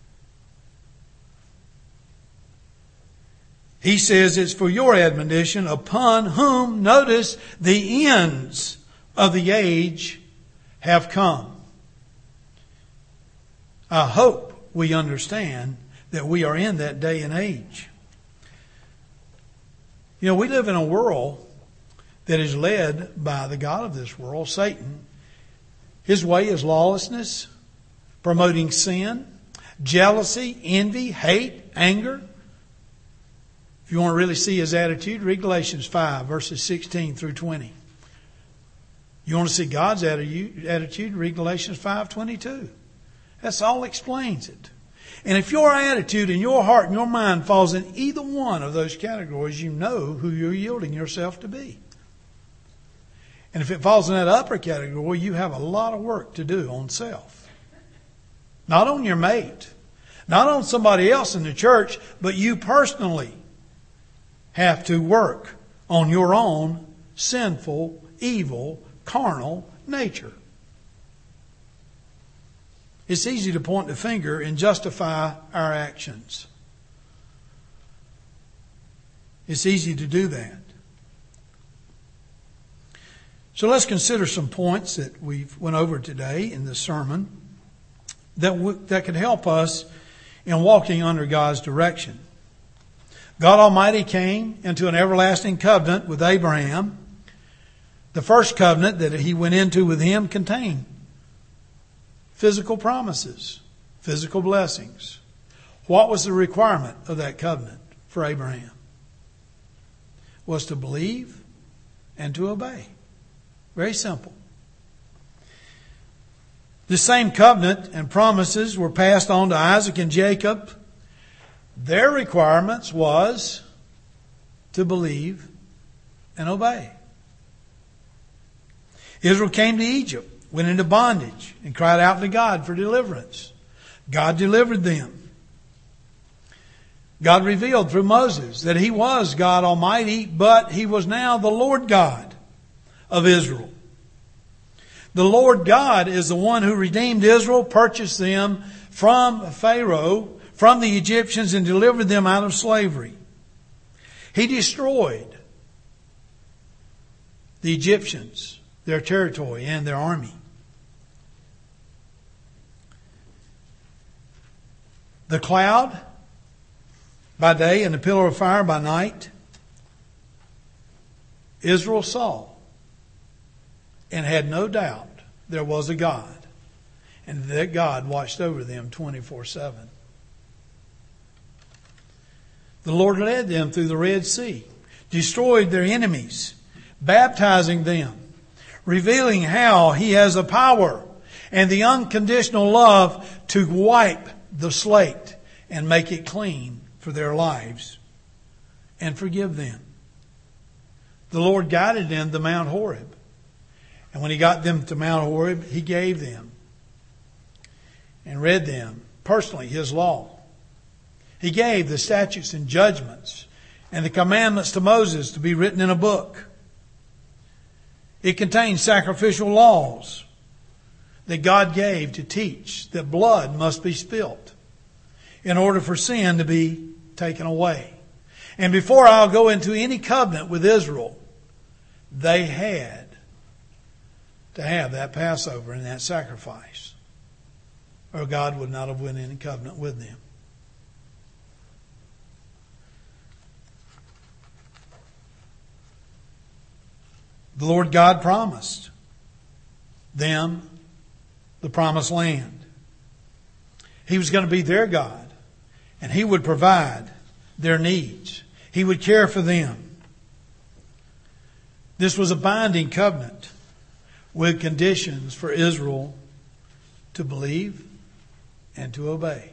He says it's for your admonition, upon whom, notice, the ends of the age have come. I hope we understand that we are in that day and age. You know, we live in a world that is led by the god of this world, Satan. His way is lawlessness, promoting sin, jealousy, envy, hate, anger. If you want to really see his attitude, read Galatians 5, verses 16 through 20. You want to see God's attitude, read Galatians 5:22. That's all explains it. And if your attitude and your heart and your mind falls in either one of those categories, you know who you're yielding yourself to be. And if it falls in that upper category, you have a lot of work to do on self. Not on your mate, not on somebody else in the church, but you personally have to work on your own sinful, evil, carnal nature. It's easy to point the finger and justify our actions. It's easy to do that. So let's consider some points that we've went over today in the sermon that could help us in walking under God's direction. God Almighty came into an everlasting covenant with Abraham. The first covenant that he went into with him contained physical promises, physical blessings. What was the requirement of that covenant for Abraham? Was to believe and to obey. Very simple. The same covenant and promises were passed on to Isaac and Jacob. Their requirements was to believe and obey. Israel came to Egypt, went into bondage, and cried out to God for deliverance. God delivered them. God revealed through Moses that He was God Almighty, but He was now the Lord God of Israel. The Lord God is the one who redeemed Israel, purchased them from Pharaoh, from the Egyptians, and delivered them out of slavery. He destroyed the Egyptians, their territory, and their army. The cloud by day and the pillar of fire by night, Israel saw and had no doubt there was a God, and that God watched over them 24/7. The Lord led them through the Red Sea, destroyed their enemies, baptizing them, revealing how He has the power and the unconditional love to wipe the slate and make it clean for their lives and forgive them. The Lord guided them to Mount Horeb. And when He got them to Mount Horeb, He gave them and read them personally His law. He gave the statutes and judgments and the commandments to Moses to be written in a book. It contains sacrificial laws that God gave to teach that blood must be spilt in order for sin to be taken away. And before I'll go into any covenant with Israel, they had to have that Passover and that sacrifice, or God would not have went in covenant with them. The Lord God promised them the promised land. He was going to be their God, and He would provide their needs. He would care for them. This was a binding covenant with conditions for Israel to believe and to obey.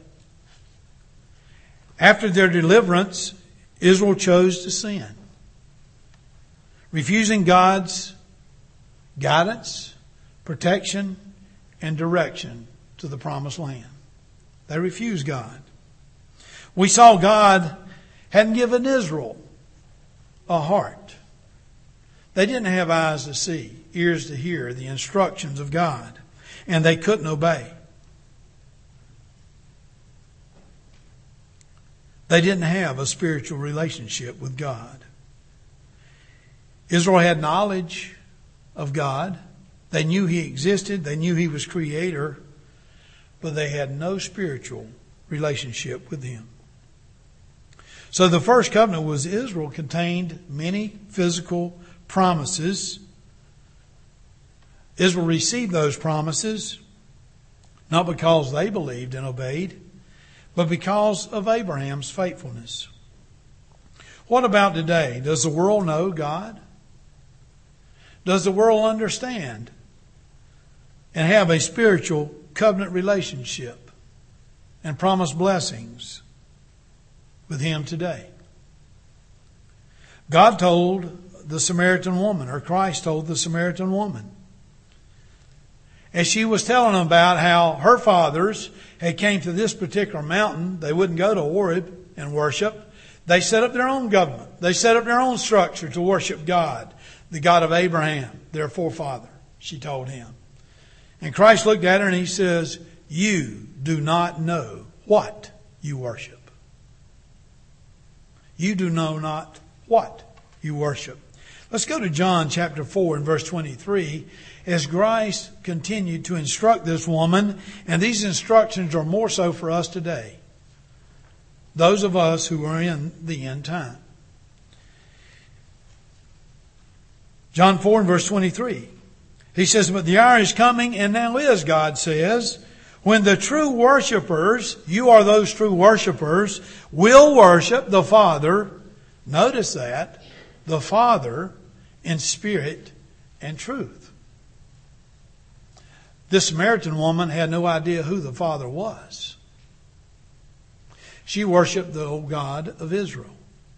After their deliverance, Israel chose to sin, refusing God's guidance, protection, and direction to the promised land. They refused God. We saw God hadn't given Israel a heart. They didn't have eyes to see, ears to hear the instructions of God, and they couldn't obey. They didn't have a spiritual relationship with God. Israel had knowledge of God. They knew He existed. They knew He was Creator. But they had no spiritual relationship with Him. So the first covenant was Israel contained many physical promises. Israel received those promises not because they believed and obeyed, but because of Abraham's faithfulness. What about today? Does the world know God? Does the world understand and have a spiritual covenant relationship and promise blessings with Him today? God told the Samaritan woman, or Christ told the Samaritan woman, as she was telling them about how her fathers had came to this particular mountain, they wouldn't go to Horeb and worship. They set up their own government. They set up their own structure to worship God, the God of Abraham, their forefather, she told him. And Christ looked at her and He says, you do not know what you worship. You do know not what you worship. Let's go to John chapter 4 and verse 23. As Christ continued to instruct this woman, and these instructions are more so for us today, those of us who are in the end time. John 4 and verse 23. He says, but the hour is coming, and now is, God says, when the true worshipers, you are those true worshipers, will worship the Father. Notice that, the Father in spirit and truth. This Samaritan woman had no idea who the Father was. She worshiped the old God of Israel.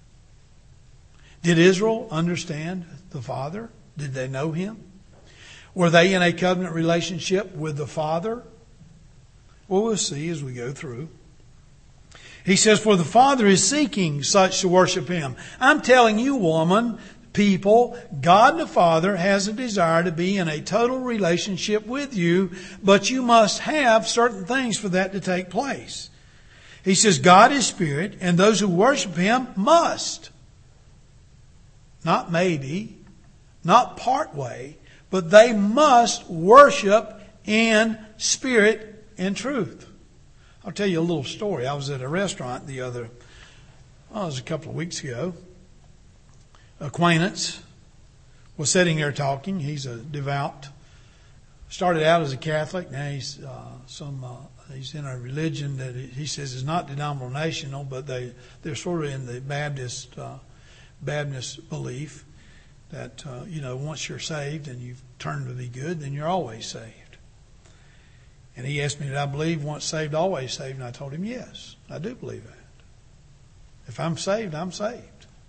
Did Israel understand the Father? Did they know Him? Were they in a covenant relationship with the Father? Well, we'll see as we go through. He says, for the Father is seeking such to worship Him. I'm telling you, woman, people, God the Father has a desire to be in a total relationship with you, but you must have certain things for that to take place. He says, God is spirit, and those who worship Him must. Not maybe, not part way, but they must worship in spirit and truth. I'll tell you a little story. I was at a restaurant it was a couple of weeks ago. Acquaintance was sitting there talking. He's a devout. Started out as a Catholic. Now he's he's in a religion that he says is not denominational, but they're sort of in the Baptist belief that once you're saved and you've turned to be good, then you're always saved. And he asked me, did I believe once saved, always saved? And I told him, yes, I do believe that. If I'm saved, I'm saved.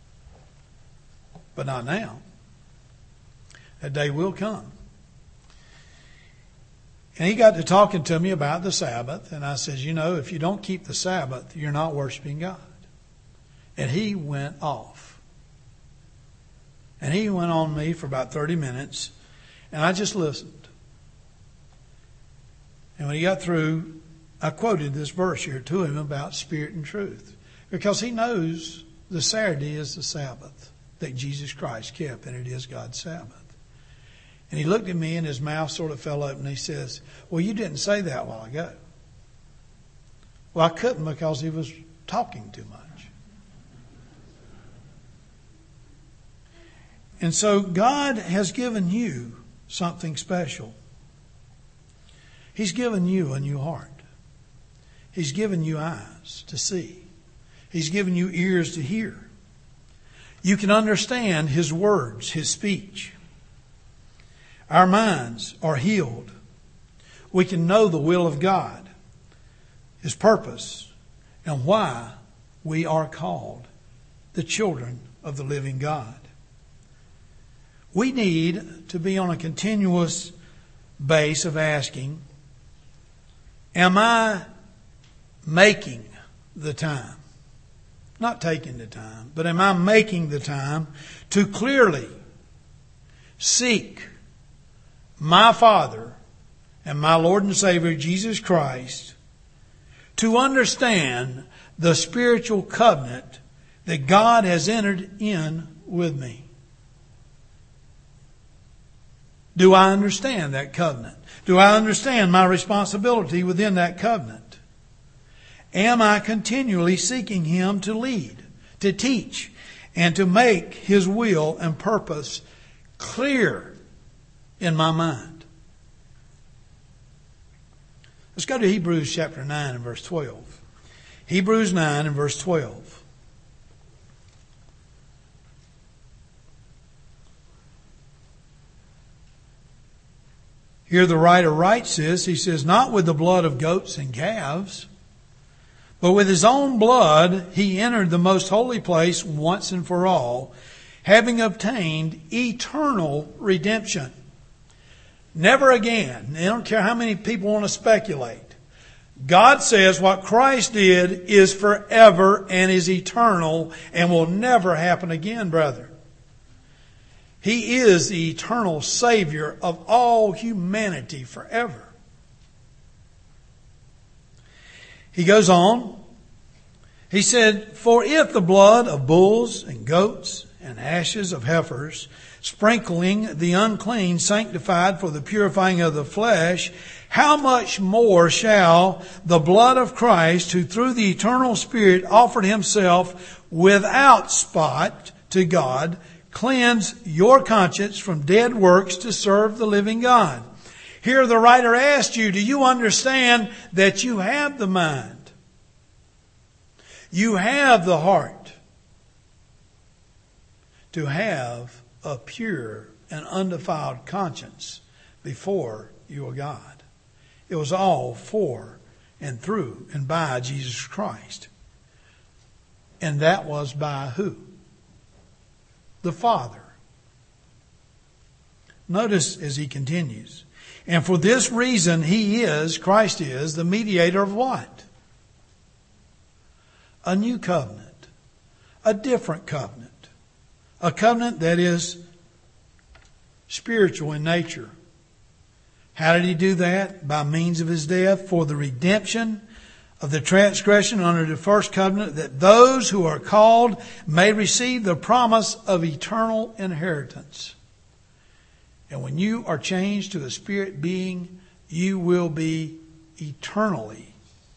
But not now. That day will come. And he got to talking to me about the Sabbath. And I said, if you don't keep the Sabbath, you're not worshiping God. And he went off. And he went on me for about 30 minutes. And I just listened. And when he got through, I quoted this verse here to him about spirit and truth. Because he knows the Saturday is the Sabbath that Jesus Christ kept, and it is God's Sabbath. And he looked at me and his mouth sort of fell open and he says, well, you didn't say that a while ago. Well, I couldn't because he was talking too much. And so God has given you something special. He's given you a new heart. He's given you eyes to see. He's given you ears to hear. You can understand His words, His speech. Our minds are healed. We can know the will of God, His purpose, and why we are called the children of the living God. We need to be on a continuous base of asking, am I making the time? Not taking the time, but am I making the time to clearly seek my Father and my Lord and Savior Jesus Christ, to understand the spiritual covenant that God has entered in with me? Do I understand that covenant? Do I understand my responsibility within that covenant? Am I continually seeking Him to lead, to teach, and to make His will and purpose clear in my mind? Let's go to Hebrews chapter 9 and verse 12. Hebrews 9 and verse 12. Here the writer writes this. He says, not with the blood of goats and calves, but with His own blood He entered the most holy place once and for all, having obtained eternal redemption. Never again. I don't care how many people want to speculate. God says what Christ did is forever and is eternal and will never happen again, brother. He is the eternal Savior of all humanity forever. He goes on. He said, for if the blood of bulls and goats and ashes of heifers, sprinkling the unclean, sanctified for the purifying of the flesh, how much more shall the blood of Christ, who through the eternal Spirit offered Himself without spot to God, cleanse your conscience from dead works to serve the living God? Here the writer asked you, do you understand that you have the mind? You have the heart to have a pure and undefiled conscience before your God. It was all for and through and by Jesus Christ. And that was by who? The Father. Notice as he continues. And for this reason Christ is, the mediator of what? A new covenant. A different covenant. A covenant that is spiritual in nature. How did He do that? By means of His death for the redemption of the transgression under the first covenant, that those who are called may receive the promise of eternal inheritance. And when you are changed to a spirit being, you will be eternally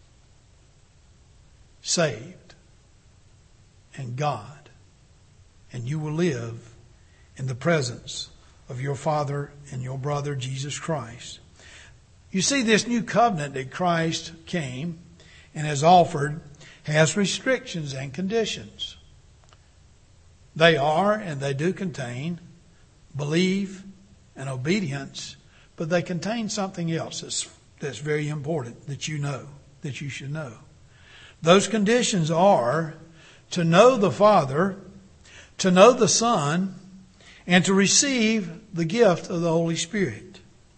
saved and God. And you will live in the presence of your Father and your brother Jesus Christ. You see, this new covenant that Christ came and has offered has restrictions and conditions. They are and they do contain belief and obedience, but they contain something else that's very important that you know, that you should know. Those conditions are to know the Father, to know the Son, and to receive the gift of the Holy Spirit.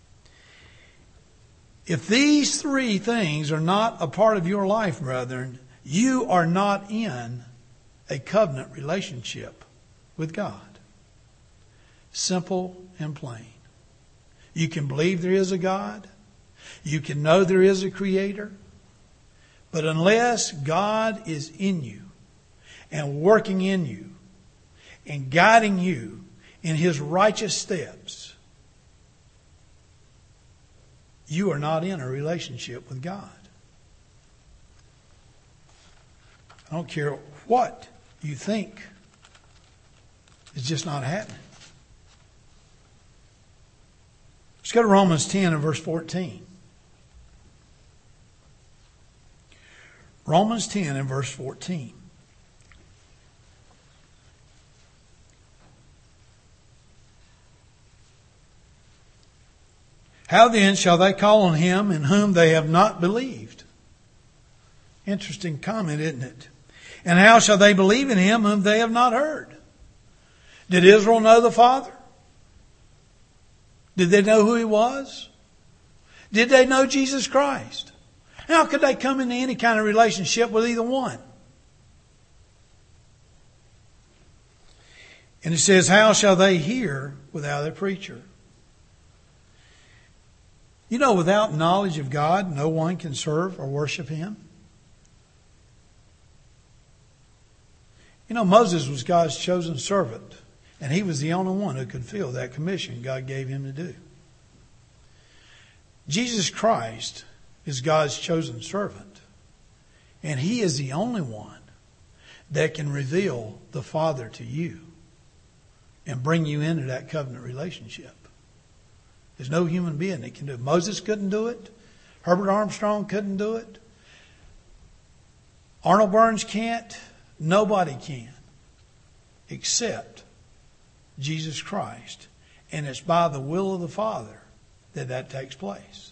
If these three things are not a part of your life, brethren, you are not in a covenant relationship with God. Simple and plain. You can believe there is a God. You can know there is a Creator. But unless God is in you and working in you and guiding you in His righteous steps, you are not in a relationship with God. I don't care what you think. It's just not happening. Let's go to Romans 10 and verse 14. Romans 10 and verse 14. How then shall they call on Him in whom they have not believed? Interesting comment, isn't it? And how shall they believe in Him whom they have not heard? Did Israel know the Father? Did they know who He was? Did they know Jesus Christ? How could they come into any kind of relationship with either one? And it says, how shall they hear without a preacher? You know, without knowledge of God, no one can serve or worship Him. You know, Moses was God's chosen servant, and he was the only one who could fill that commission God gave him to do. Jesus Christ is God's chosen servant, and He is the only one that can reveal the Father to you and bring you into that covenant relationship. There's no human being that can do it. Moses couldn't do it. Herbert Armstrong couldn't do it. Arnold Burns can't. Nobody can except Jesus Christ. And it's by the will of the Father that takes place.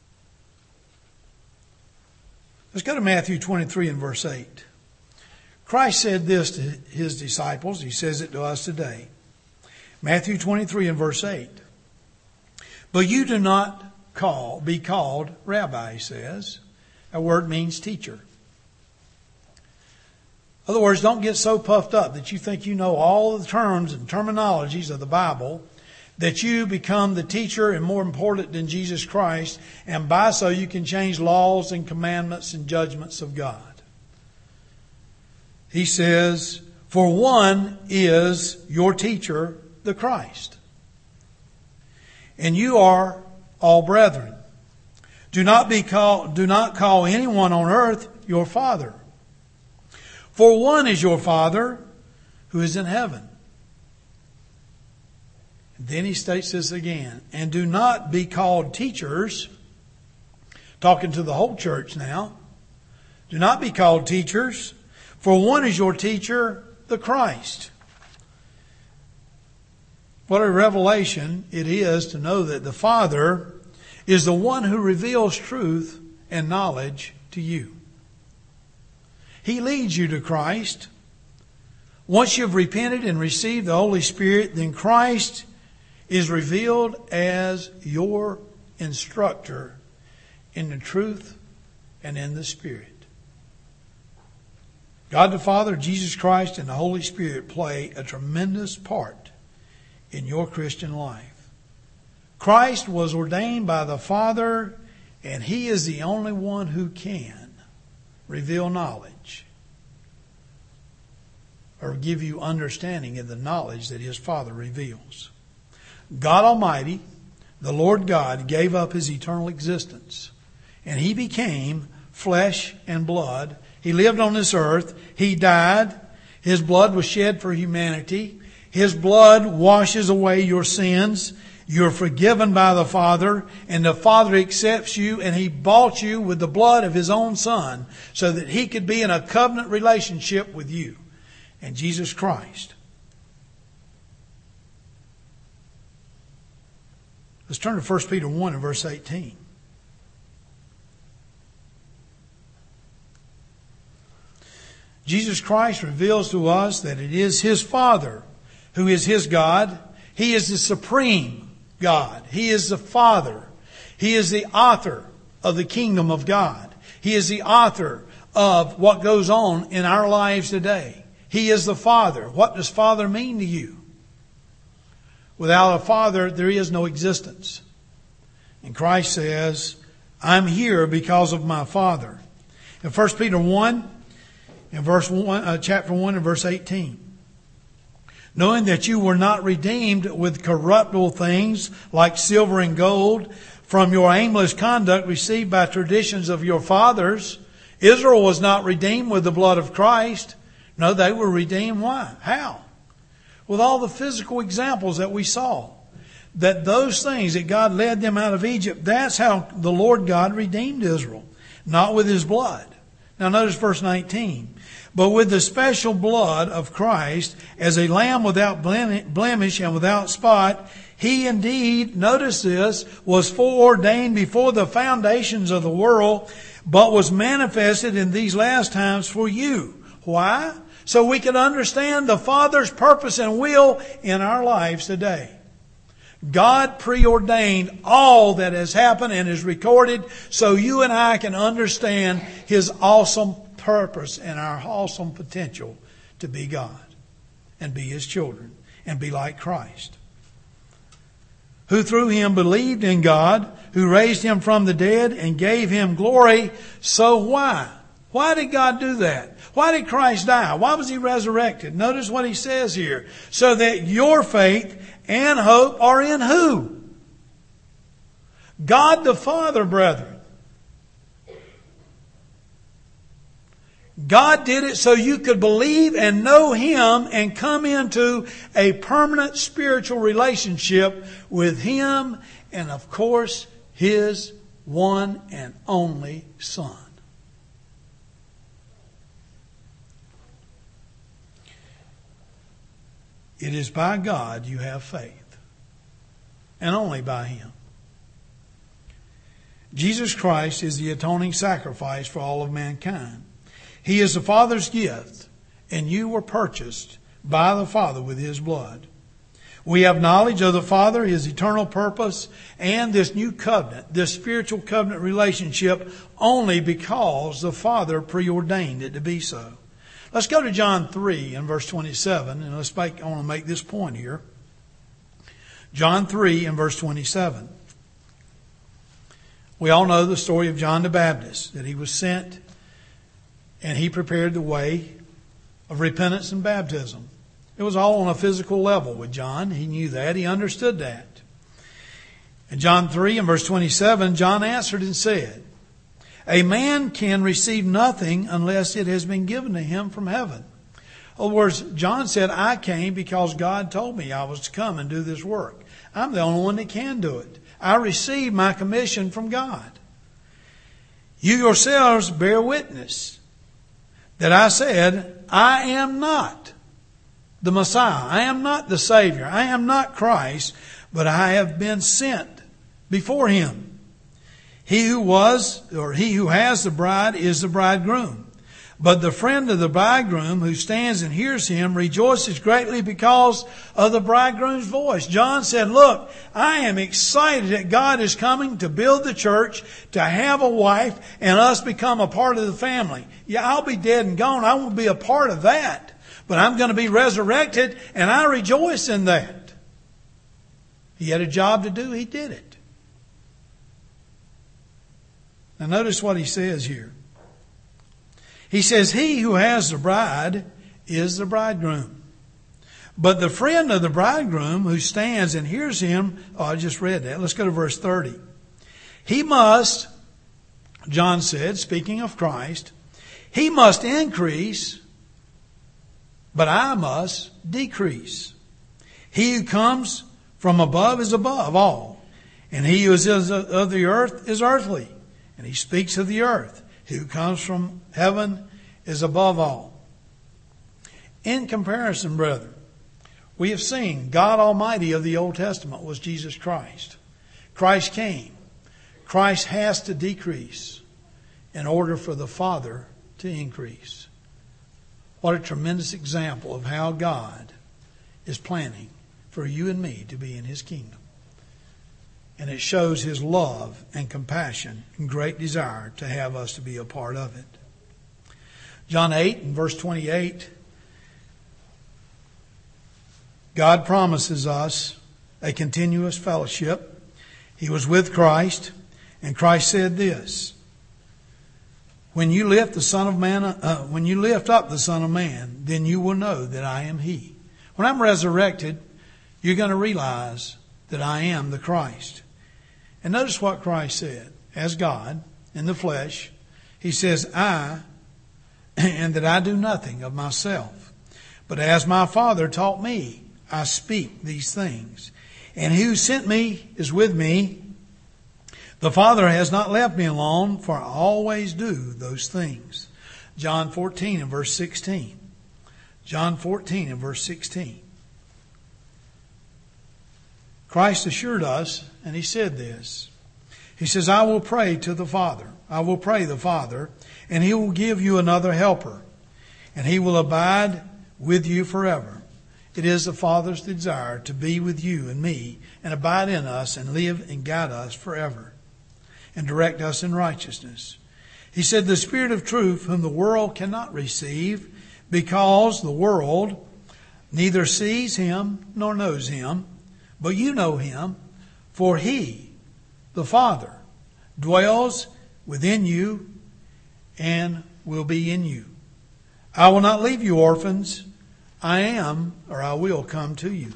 Let's go to Matthew 23 and verse 8. Christ said this to His disciples. He says it to us today. Matthew 23 and verse 8. But you do not be called rabbi, He says. That word means teacher. In other words, don't get so puffed up that you think you know all the terms and terminologies of the Bible, that you become the teacher and more important than Jesus Christ, and by so you can change laws and commandments and judgments of God. He says, for one is your teacher, the Christ. And you are all brethren. Do not call anyone on earth your father. For one is your Father who is in heaven. And then he states this again. And do not be called teachers. Talking to the whole church now. Do not be called teachers. For one is your teacher, the Christ. What a revelation it is to know that the Father is the one who reveals truth and knowledge to you. He leads you to Christ. Once you've repented and received the Holy Spirit, then Christ is revealed as your instructor in the truth and in the Spirit. God the Father, Jesus Christ, and the Holy Spirit play a tremendous part in your Christian life. Christ was ordained by the Father, and He is the only one who can reveal knowledge or give you understanding of the knowledge that His Father reveals. God Almighty, the Lord God, gave up His eternal existence, and He became flesh and blood. He lived on this earth. He died. His blood was shed for humanity. His blood washes away your sins. You're forgiven by the Father, and the Father accepts you, and He bought you with the blood of His own Son so that He could be in a covenant relationship with you and Jesus Christ. Let's turn to 1 Peter 1 and verse 18. Jesus Christ reveals to us that it is His Father who is His God. He is the supreme God. He is the Father. He is the author of the kingdom of God. He is the author of what goes on in our lives today. He is the Father. What does Father mean to you? Without a Father, there is no existence. And Christ says, I'm here because of my Father. In 1 Peter 1, in chapter 1 and verse 18. Knowing that you were not redeemed with corruptible things like silver and gold from your aimless conduct received by traditions of your fathers. Israel was not redeemed with the blood of Christ. No, they were redeemed. Why? How? With all the physical examples that we saw. That those things that God led them out of Egypt, that's how the Lord God redeemed Israel. Not with His blood. Now notice verse 19. But with the special blood of Christ, as a lamb without blemish and without spot, He indeed, notice this, was foreordained before the foundations of the world, but was manifested in these last times for you. Why? So we can understand the Father's purpose and will in our lives today. God preordained all that has happened and is recorded so you and I can understand His awesome purpose and our awesome potential to be God and be His children and be like Christ. Who through Him believed in God, who raised Him from the dead and gave Him glory. So why? Why did God do that? Why did Christ die? Why was He resurrected? Notice what He says here. So that your faith and hope are in who? God the Father, brethren. God did it so you could believe and know Him and come into a permanent spiritual relationship with Him and, of course, His one and only Son. It is by God you have faith, and only by Him. Jesus Christ is the atoning sacrifice for all of mankind. He is the Father's gift, and you were purchased by the Father with His blood. We have knowledge of the Father, His eternal purpose, and this new covenant, this spiritual covenant relationship, only because the Father preordained it to be so. Let's go to John 3 and verse 27, and I want to make this point here. John 3 and verse 27. We all know the story of John the Baptist, that he was sent and he prepared the way of repentance and baptism. It was all on a physical level with John. He knew that. He understood that. In John 3 and verse 27, John answered and said, a man can receive nothing unless it has been given to him from heaven. In other words, John said, I came because God told me I was to come and do this work. I'm the only one that can do it. I received my commission from God. You yourselves bear witness that I said, I am not the Messiah. I am not the Savior. I am not Christ, but I have been sent before Him. He who has the bride is the bridegroom. But the friend of the bridegroom who stands and hears him rejoices greatly because of the bridegroom's voice. John said, look, I am excited that God is coming to build the church, to have a wife, and us become a part of the family. Yeah, I'll be dead and gone. I won't be a part of that. But I'm going to be resurrected, and I rejoice in that. He had a job to do. He did it. Now notice what he says here. He says, he who has the bride is the bridegroom. But the friend of the bridegroom who stands and hears him, I just read that. Let's go to verse 30. He must, John said, speaking of Christ, he must increase, but I must decrease. He who comes from above is above all, and he who is of the earth is earthly. And he speaks of the earth. He who comes from heaven is above all. In comparison, brethren, we have seen God Almighty of the Old Testament was Jesus Christ. Christ came. Christ has to decrease in order for the Father to increase. What a tremendous example of how God is planning for you and me to be in His kingdom. And it shows His love and compassion and great desire to have us to be a part of it. John 8 and verse 28, God promises us a continuous fellowship. He was with Christ, and Christ said this, when you lift up the Son of Man, then you will know that I am He. When I'm resurrected, you're going to realize that I am the Christ. And notice what Christ said. As God, in the flesh, He says, and that I do nothing of myself. But as my Father taught me, I speak these things. And He who sent me is with me. The Father has not left me alone, for I always do those things. John 14 and verse 16. John 14 and verse 16. Christ assured us, and He said this. He says, I will pray to the Father. I will pray the Father, and He will give you another helper, and He will abide with you forever. It is the Father's desire to be with you and me and abide in us and live and guide us forever and direct us in righteousness. He said, the Spirit of truth whom the world cannot receive because the world neither sees him nor knows him, but you know him, for he, the Father, dwells within you and will be in you. I will not leave you orphans. I will come to you.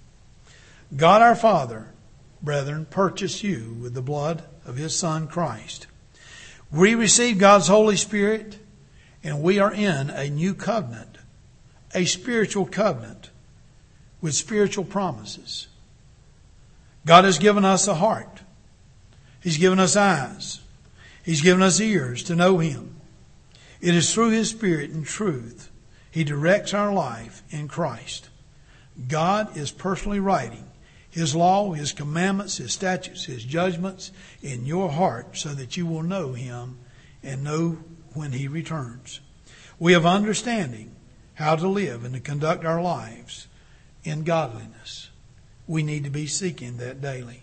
God our Father, brethren, purchased you with the blood of His Son Christ. We receive God's Holy Spirit, and we are in a new covenant, a spiritual covenant with spiritual promises. God has given us a heart. He's given us eyes. He's given us ears to know Him. It is through His Spirit and truth He directs our life in Christ. God is personally writing His law, His commandments, His statutes, His judgments in your heart so that you will know Him and know when He returns. We have understanding how to live and to conduct our lives in godliness. We need to be seeking that daily.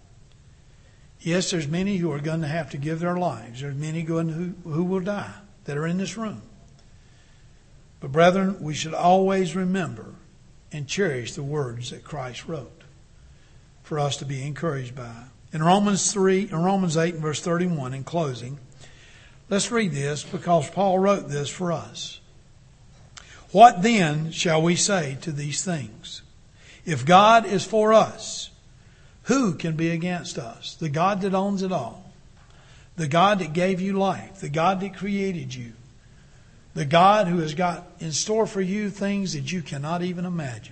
Yes, there's many who are going to have to give their lives. There's many who will die that are in this room. But brethren, we should always remember and cherish the words that Christ wrote for us to be encouraged by. In Romans 8 and verse 31, in closing, let's read this because Paul wrote this for us. What then shall we say to these things? If God is for us, who can be against us? The God that owns it all. The God that gave you life. The God that created you. The God who has got in store for you things that you cannot even imagine.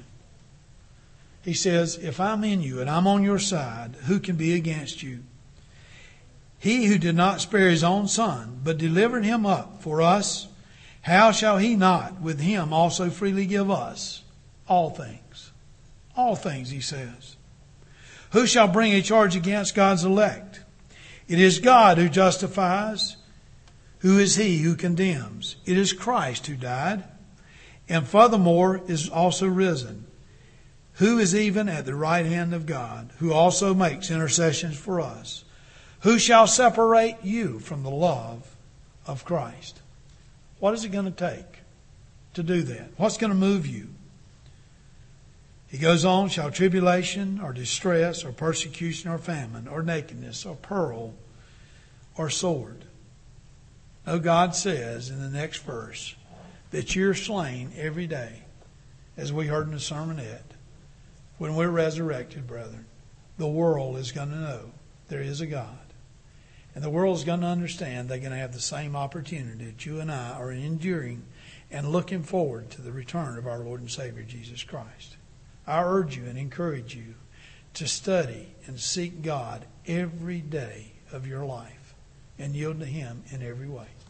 He says, if I'm in you and I'm on your side, who can be against you? He who did not spare His own Son, but delivered Him up for us, how shall He not with Him also freely give us all things? All things, He says. Who shall bring a charge against God's elect? It is God who justifies. Who is He who condemns? It is Christ who died, and furthermore is also risen, who is even at the right hand of God, who also makes intercessions for us. Who shall separate you from the love of Christ? What is it going to take to do that? What's going to move you? He goes on, shall tribulation or distress or persecution or famine or nakedness or peril or sword? No, God says in the next verse that you're slain every day, as we heard in the sermonette. When we're resurrected, brethren, the world is going to know there is a God. And the world is going to understand they're going to have the same opportunity that you and I are enduring and looking forward to the return of our Lord and Savior Jesus Christ. I urge you and encourage you to study and seek God every day of your life and yield to Him in every way.